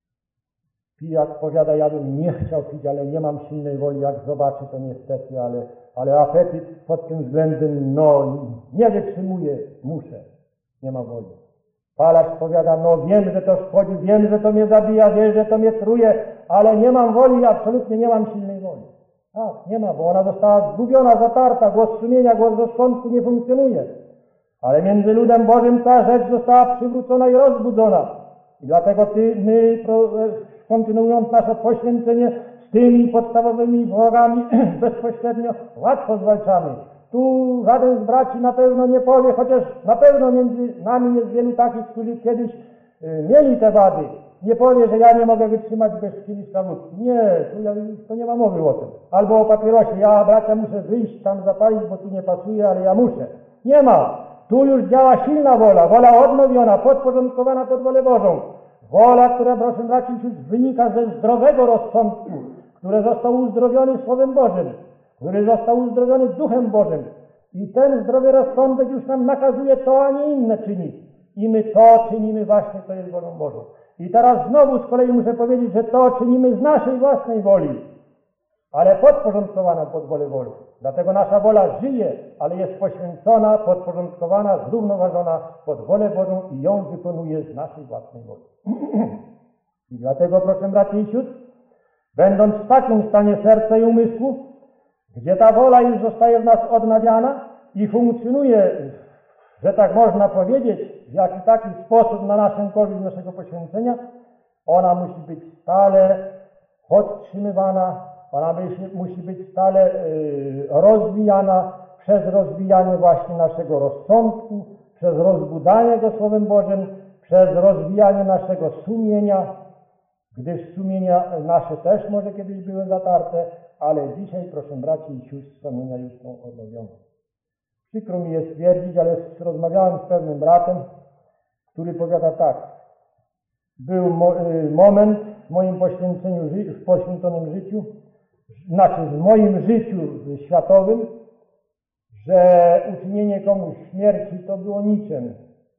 Pijak powiada, ja bym nie chciał pić, ale nie mam silnej woli, jak zobaczę, to niestety, ale, ale apetyt pod tym względem, no, nie wytrzymuję, muszę, nie ma woli. Palarz powiada, no wiem, że to szkodzi, wiem, że to mnie zabija, wiem, że to mnie truje, ale nie mam woli, absolutnie nie mam silnej woli. Tak, nie ma, bo ona została zgubiona, zatarta, głos sumienia, głos rozsądku nie funkcjonuje. Ale między ludem Bożym ta rzecz została przywrócona i rozbudzona. I dlatego ty, my, kontynuując nasze poświęcenie, z tymi podstawowymi wrogami bezpośrednio łatwo zwalczamy. Tu żaden z braci na pewno nie powie, chociaż na pewno między nami jest wielu takich, którzy kiedyś y, mieli te wady. Nie powie, że ja nie mogę wytrzymać bez kieliszka wódki. Nie, tu, ja, to nie ma mowy o tym. Albo o papierosie. Ja, bracia, muszę wyjść tam zapalić, bo tu nie pasuje, ale ja muszę. Nie ma. Tu już działa silna wola, wola odnowiona, podporządkowana pod wolę Bożą. Wola, która, proszę braci, wynika ze zdrowego rozsądku, który został uzdrowiony Słowem Bożym, który został uzdrowiony Duchem Bożym. I ten zdrowy rozsądek już nam nakazuje to, a nie inne czynić. I my to czynimy właśnie, to jest wolą Bożą. I teraz znowu z kolei muszę powiedzieć, że to czynimy z naszej własnej woli, ale podporządkowana pod wolę Bożą. Dlatego nasza wola żyje, ale jest poświęcona, podporządkowana, zrównoważona pod wolę Bożą i ją wykonuje z naszej własnej woli. I dlatego, proszę braci i sióstr, będąc w takim stanie serca i umysłu, gdzie ta wola już zostaje w nas odnawiana i funkcjonuje, że tak można powiedzieć, w jaki taki sposób na naszą korzyść naszego poświęcenia, ona musi być stale podtrzymywana, ona musi być stale y, rozwijana przez rozwijanie właśnie naszego rozsądku, przez rozbudzanie go Słowem Bożym, przez rozwijanie naszego sumienia, gdyż sumienia nasze też może kiedyś były zatarte, ale dzisiaj, proszę braci i sióstr, sumienia już są odnowione. Przykro mi jest stwierdzić, ale rozmawiałem z pewnym bratem, który powiada tak. Był mo y, moment w moim poświęceniu, ży w poświęconym życiu, znaczy w moim życiu światowym, że uczynienie komuś śmierci to było niczym.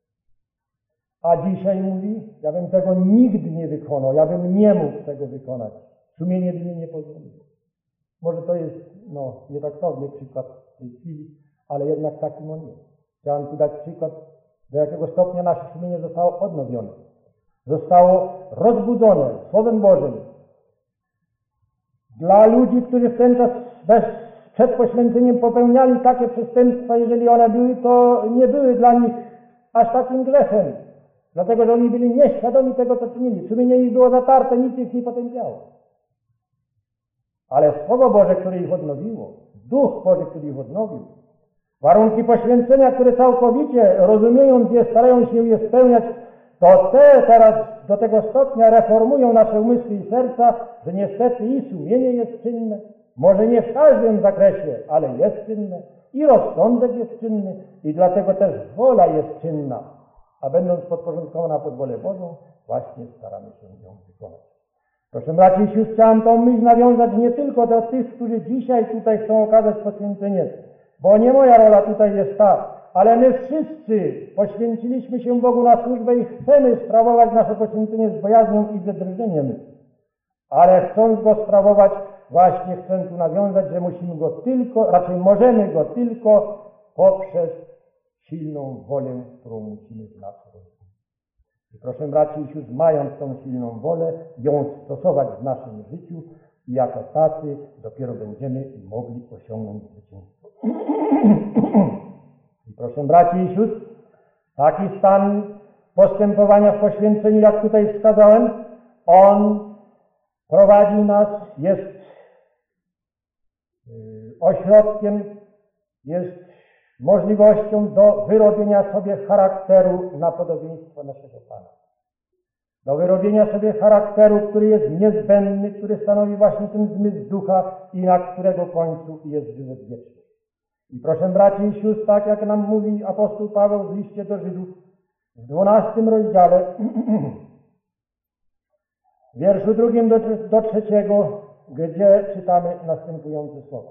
A dzisiaj mówi, ja bym tego nigdy nie wykonał, ja bym nie mógł tego wykonać. Sumienie by mi nie pozwoliło. Może to jest, no, nie tak sobie przykład w tej chwili, ale jednak takim on jest. Chciałem tu dać przykład, do jakiego stopnia nasze sumienie zostało odnowione. Zostało rozbudzone Słowem Bożym. Dla ludzi, którzy w ten czas bez, przed poświęceniem popełniali takie przestępstwa, jeżeli one były, to nie były dla nich aż takim grzechem. Dlatego, że oni byli nieświadomi tego, co czynili. Sumienie ich było zatarte, nic ich nie potępiało. Ale Słowo Boże, które ich odnowiło, Duch Boży, który ich odnowił, warunki poświęcenia, które całkowicie rozumiejąc je, starają się je spełniać, to te teraz do tego stopnia reformują nasze umysły i serca, że niestety i sumienie jest czynne, może nie w każdym zakresie, ale jest czynne, i rozsądek jest czynny, i dlatego też wola jest czynna, a będąc podporządkowana pod wolę Bożą, właśnie staramy się ją wykonać. Proszę braci i sióstr, chciałem tą myśl nawiązać nie tylko do tych, którzy dzisiaj tutaj chcą okazać poświęcenie, bo nie moja rola tutaj jest ta, ale my wszyscy poświęciliśmy się Bogu na służbę i chcemy sprawować nasze poświęcenie z bojaźnią i ze drżeniem. Ale chcąc go sprawować, właśnie chcę tu nawiązać, że musimy go tylko, raczej możemy go tylko poprzez silną wolę, którą musimy w nas rozwijać. I proszę braci i sióstr, mając tą silną wolę, ją stosować w naszym życiu i jako tacy dopiero będziemy mogli osiągnąć zwycięstwo. I proszę braci i sióstr, taki stan postępowania w poświęceniu, jak tutaj wskazałem, on prowadzi nas, jest ośrodkiem, jest możliwością do wyrobienia sobie charakteru na podobieństwo naszego Pana. Do wyrobienia sobie charakteru, który jest niezbędny, który stanowi właśnie ten zmysł ducha i na którego końcu jest żywot wieczny. I proszę braci i sióstr, tak jak nam mówi apostoł Paweł w liście do Żydów w dwunastym rozdziale, w wierszu drugim do, do trzeciego, gdzie czytamy następujące słowa.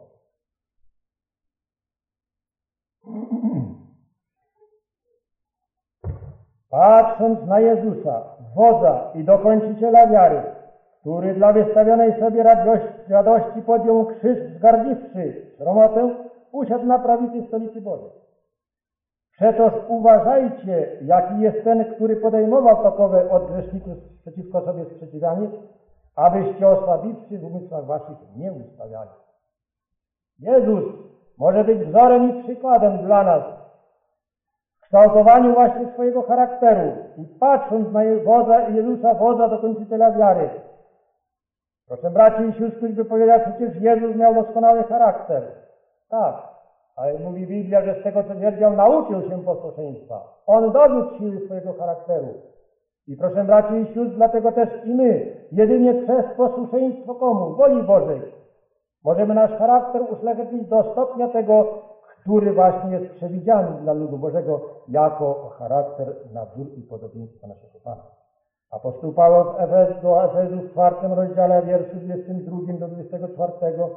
Patrząc na Jezusa, wodza i dokończyciela wiary, który dla wystawionej sobie radości, radości podjął krzyż, wzgardziwszy sromotę, usiadł na prawicy stolicy Bożej. Przetoż uważajcie, jaki jest ten, który podejmował takowe od grzeszników przeciwko sobie sprzeciwianie, abyście osłabiwszy w umysłach waszych nie ustawiali. Jezus może być wzorem i przykładem dla nas w kształtowaniu właśnie swojego charakteru i patrząc na wodza, Jezusa, wodza, dokończyciela wiary. Proszę braci i sióstr, ktoś by powiedział, przecież Jezus miał doskonały charakter. Tak, ale mówi Biblia, że z tego, co cierpiał, nauczył się posłuszeństwa. On dowiódł siły swojego charakteru. I proszę braci i sióstr, dlatego też i my, jedynie przez posłuszeństwo komu? Woli Bożej. Możemy nasz charakter uszlachetnić do stopnia tego, który właśnie jest przewidziany dla ludu Bożego jako charakter na wzór i podobieństwo naszego Pana. Apostoł Paweł w Efez, do Efezów w czwartym rozdziale, wierszu dwudziestym drugim do dwudziestego czwartego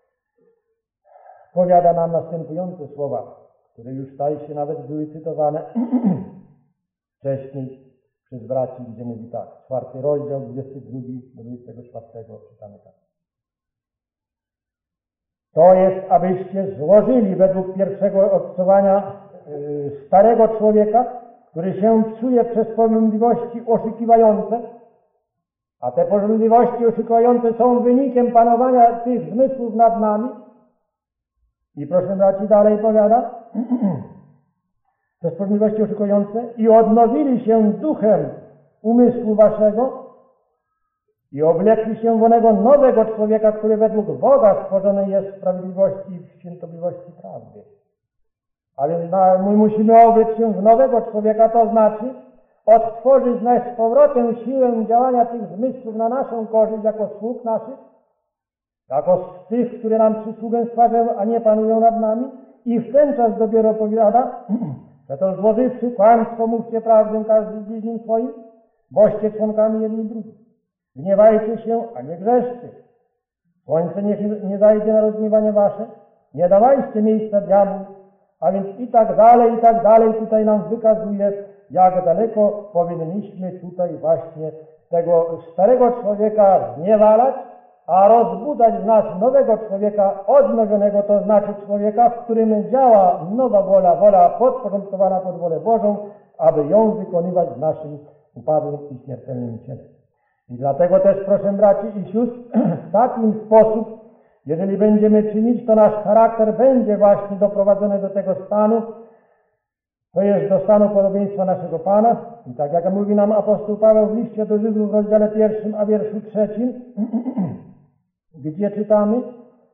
powiada nam następujące słowa, które już tutaj się nawet były cytowane wcześniej przez braci, gdzie mówi tak, czwarty rozdział, dwudziesty drugi do dwudziestego czwartego czytamy tak. To jest, abyście złożyli według pierwszego odsuwania yy, starego człowieka, który się psuje przez porządliwości oszukiwające, a te porządliwości oszukiwające są wynikiem panowania tych zmysłów nad nami. I proszę braci, dalej powiada, przez porządliwości oszukujące i odnowili się duchem umysłu waszego i oblekli się w onego nowego człowieka, który według Boga stworzony jest w sprawiedliwości i w świętobliwości prawdy. A więc my musimy oblec się w nowego człowieka, to znaczy odtworzyć z nas z powrotem siłę działania tych zmysłów na naszą korzyść jako sług naszych, jako z tych, które nam przysługę sprawują, a nie panują nad nami, i w ten czas dopiero powiada, że to złożywszy kłamstwo, mówcie prawdę każdy z bliźnim swoim, boście członkami jedni drugich. Gniewajcie się, a nie grzeszcie. Słońce niech nie zajdzie na rozgniewanie wasze, nie dawajcie miejsca diabłu, a więc i tak dalej, i tak dalej tutaj nam wykazuje, jak daleko powinniśmy tutaj właśnie tego starego człowieka zniewalać, a rozbudzać w nas nowego człowieka, odnowionego, to znaczy człowieka, w którym działa nowa wola, wola podporządkowana pod wolę Bożą, aby ją wykonywać w naszym upadłym i śmiertelnym ciele. I dlatego też, proszę braci i sióstr, w takim sposób, jeżeli będziemy czynić, to nasz charakter będzie właśnie doprowadzony do tego stanu, to jest do stanu podobieństwa naszego Pana. I tak jak mówi nam apostoł Paweł w liście do Żydów w rozdziale pierwszym, a wierszu trzecim, gdzie czytamy,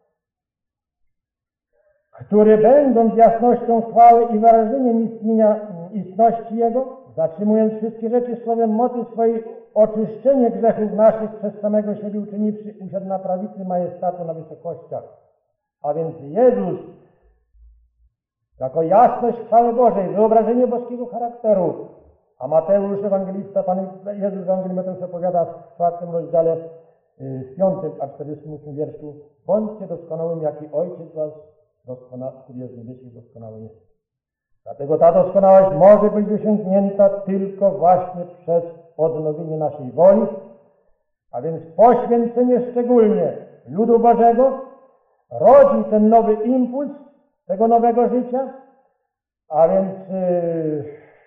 który będąc jasnością chwały i wyrażeniem istnienia istności Jego, zatrzymując wszystkie rzeczy słowem mocy swojej, oczyszczenie grzechów naszych przez samego siebie uczyniwszy, usiadł na prawicy majestatu na wysokościach. A więc Jezus, jako jasność chwały Bożej, wyobrażenie boskiego charakteru, a Mateusz, ewangelista, Pan Jezus w Ewangelii Mateusza powiada w czwartym rozdziale, w piątym a czterdziestym ósmym wierszu, bądźcie doskonałymi, jak i Ojciec was, doskonały, który jest w niebiesiech, doskonały jest. Dlatego ta doskonałość może być osiągnięta tylko właśnie przez odnowienie naszej woli, a więc poświęcenie szczególnie ludu Bożego rodzi ten nowy impuls tego nowego życia, a więc yy,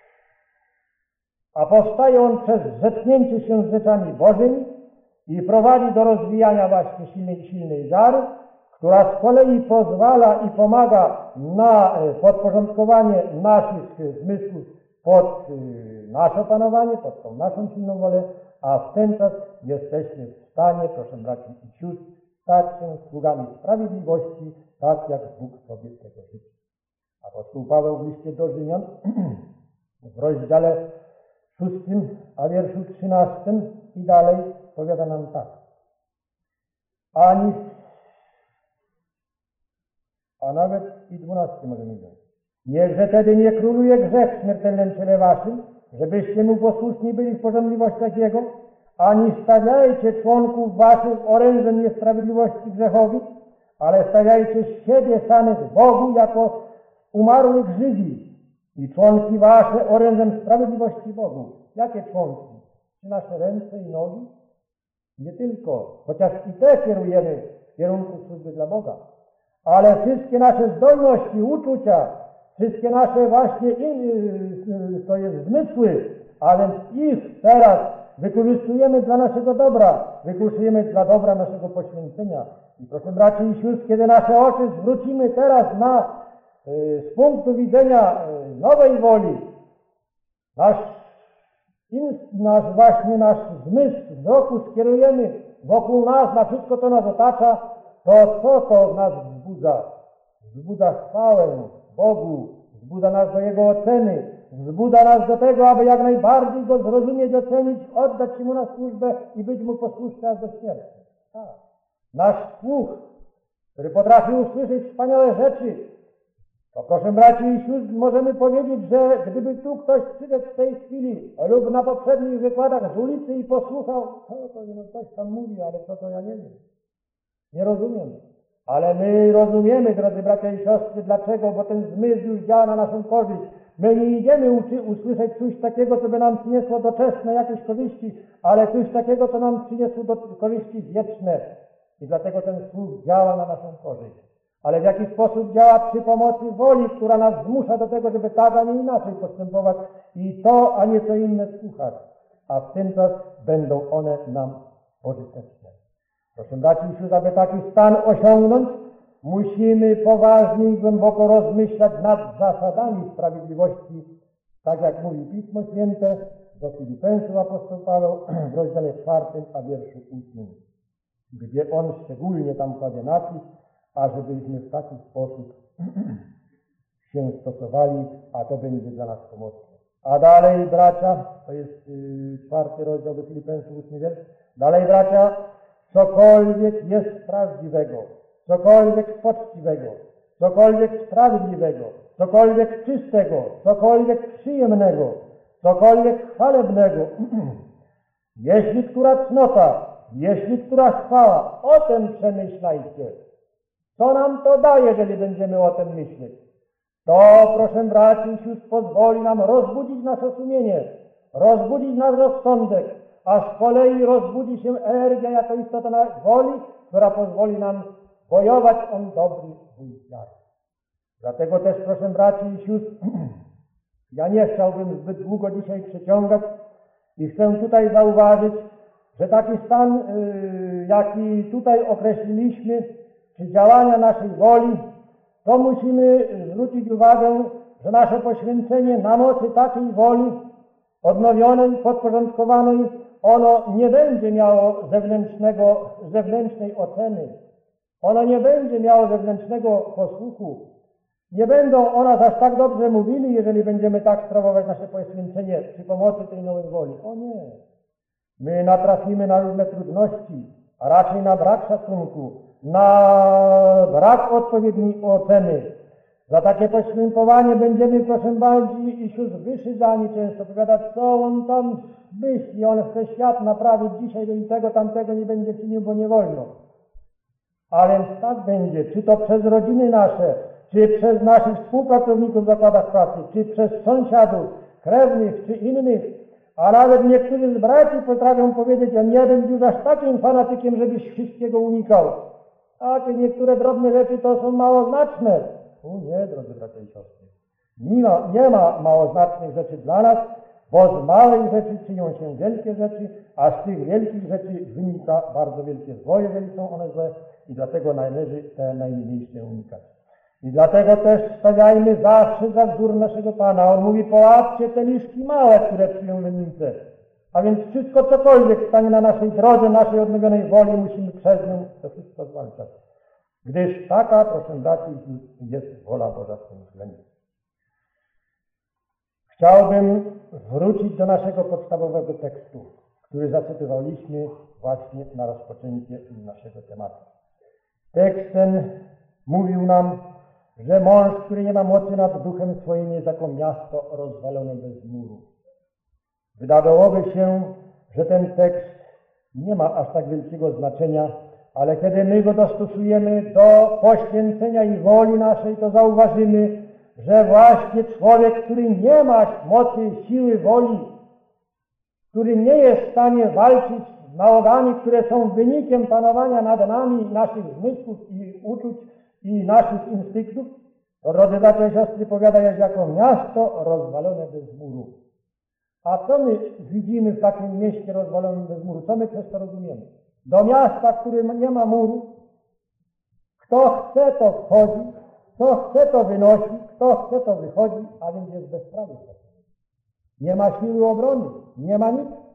a powstaje on przez zetknięcie się z rzeczami Bożymi i prowadzi do rozwijania właśnie silnej, silnej wiary, która z kolei pozwala i pomaga na podporządkowanie naszych zmysłów pod nasze panowanie, pod tą naszą silną wolę, a w ten czas jesteśmy w stanie, proszę braci i sióstr, stać się sługami sprawiedliwości, tak jak Bóg sobie tego życzy. Apostoł Paweł w liście do Rzymian w rozdziale szóstym, a wierszu trzynastym i dalej powiada nam tak. Ani a nawet i dwunasty możemy wziąć. Niechże tedy nie króluje grzech w śmiertelnym ciele waszym, żebyście mu posłuszni byli w pożądliwościach Jego, ani stawiajcie członków waszych orężem niesprawiedliwości grzechowi, ale stawiajcie siebie samych Bogu jako umarłych Żydzi i członki wasze orężem sprawiedliwości Bogu. Jakie członki? Czy nasze ręce i nogi? Nie tylko, chociaż i te kierujemy w kierunku służby dla Boga, ale wszystkie nasze zdolności, uczucia, wszystkie nasze właśnie in, to jest zmysły, a więc ich teraz wykorzystujemy dla naszego dobra, wykorzystujemy dla dobra naszego poświęcenia. I proszę braci i sióstr, kiedy nasze oczy zwrócimy teraz na, z punktu widzenia nowej woli, nasz, nasz właśnie nasz zmysł wzroku skierujemy wokół nas, na wszystko, co nas otacza, to co to nas wzbudza? Wzbudza chwałę Bogu, wzbudza nas do Jego oceny, wzbudza nas do tego, aby jak najbardziej Go zrozumieć, ocenić, oddać Mu na służbę i być Mu posłuszny aż do śmierci. Tak. Nasz słuch, który potrafi usłyszeć wspaniałe rzeczy, to proszę braci i sióstr, możemy powiedzieć, że gdyby tu ktoś przyszedł w tej chwili lub na poprzednich wykładach z ulicy i posłuchał, to, to no, ktoś tam mówi, ale co to ja nie wiem. Nie rozumiem. Ale my rozumiemy, drodzy bracia i siostry, dlaczego, bo ten zmysł już działa na naszą korzyść. My nie idziemy uczy, usłyszeć coś takiego, co by nam przyniosło doczesne jakieś korzyści, ale coś takiego, co nam przyniosło do korzyści wieczne. I dlatego ten słuch działa na naszą korzyść. Ale w jaki sposób działa? Przy pomocy woli, która nas zmusza do tego, żeby tak, a nie inaczej postępować i to, a nie co inne słuchać. A w ten czas będą one nam pożyteczne. Proszę braci i sióstr, aby taki stan osiągnąć, musimy poważnie i głęboko rozmyślać nad zasadami sprawiedliwości, tak jak mówi Pismo Święte do Filipensów apostoł Paweł w rozdziale czwartym, a wierszu ósmym, gdzie on szczególnie tam kładzie napis, ażebyśmy w taki sposób się stosowali, a to będzie dla nas pomocne. A dalej, bracia, to jest yy, czwarty rozdział do Filipenów, ósmy wiersz. Dalej, bracia, cokolwiek jest prawdziwego, cokolwiek poczciwego, cokolwiek sprawiedliwego, cokolwiek czystego, cokolwiek przyjemnego, cokolwiek chwalebnego, jeśli która cnota, jeśli która chwała, o tym przemyślajcie. Co nam to da, jeżeli będziemy o tym myśleć? To, proszę braci i sióstr, pozwoli nam rozbudzić nasze sumienie, rozbudzić nasz rozsądek, a z kolei rozbudzi się energia jako istota na woli, która pozwoli nam bojować on dobry bój wiary. Dlatego też, proszę braci i sióstr, ja nie chciałbym zbyt długo dzisiaj przeciągać i chcę tutaj zauważyć, że taki stan, yy, jaki tutaj określiliśmy, czy działania naszej woli, to musimy zwrócić uwagę, że nasze poświęcenie na mocy takiej woli odnowionej, podporządkowanej, ono nie będzie miało zewnętrznego, zewnętrznej oceny. Ono nie będzie miało zewnętrznego posłuchu. Nie będą o nas aż tak dobrze mówili, jeżeli będziemy tak sprawować nasze poświęcenie przy pomocy tej nowej woli. O nie. My natrafimy na różne trudności, a raczej na brak szacunku, na brak odpowiedniej oceny. Za takie poświętowanie będziemy, proszę bardziej i sióstr, wyszydzani często, powiadać, co on tam myśli, on chce świat naprawić dzisiaj, do tego, tamtego nie będzie czynił, bo nie wolno. Ale tak będzie, czy to przez rodziny nasze, czy przez naszych współpracowników w zakładach pracy, czy przez sąsiadów, krewnych, czy innych, a nawet niektórzy z braci potrafią powiedzieć, ja nie będę już aż takim fanatykiem, żebyś wszystkiego unikał. A czy niektóre drobne rzeczy to są małoznaczne. O nie, drodzy bracia i siostry. Nie ma, nie ma małoznacznych rzeczy dla nas, bo z małych rzeczy czynią się wielkie rzeczy, a z tych wielkich rzeczy wynika bardzo wielkie zło, jeżeli są one złe, i dlatego należy te najmniejsze unikać. I dlatego też stawiajmy zawsze za wzór naszego Pana. On mówi, połapcie te liszki małe, które przyją winnice. A więc wszystko, cokolwiek stanie na naszej drodze, naszej odnowionej woli, musimy przez nią to wszystko zwalczać. Gdyż taka, proszę braci, jest wola Boża w tym względzie. Chciałbym wrócić do naszego podstawowego tekstu, który zacytowaliśmy właśnie na rozpoczęcie naszego tematu. Tekst ten mówił nam, że mąż, który nie ma mocy nad duchem swoim, jest jako miasto rozwalone bez muru. Wydawałoby się, że ten tekst nie ma aż tak wielkiego znaczenia, ale kiedy my go dostosujemy do poświęcenia i woli naszej, to zauważymy, że właśnie człowiek, który nie ma mocy, siły woli, który nie jest w stanie walczyć z nałogami, które są wynikiem panowania nad nami, naszych zmysłów i uczuć i naszych instynktów, to, drodzy bracia i siostry, powiada, jest jako miasto rozwalone bez muru. A co my widzimy w takim mieście rozwalonym bez muru? Co my przez to rozumiemy? Do miasta, w którym nie ma muru, kto chce, to wchodzi, kto chce, to wynosi, kto chce, to wychodzi, a więc jest bezprawie. Nie ma siły obrony, nie ma nic.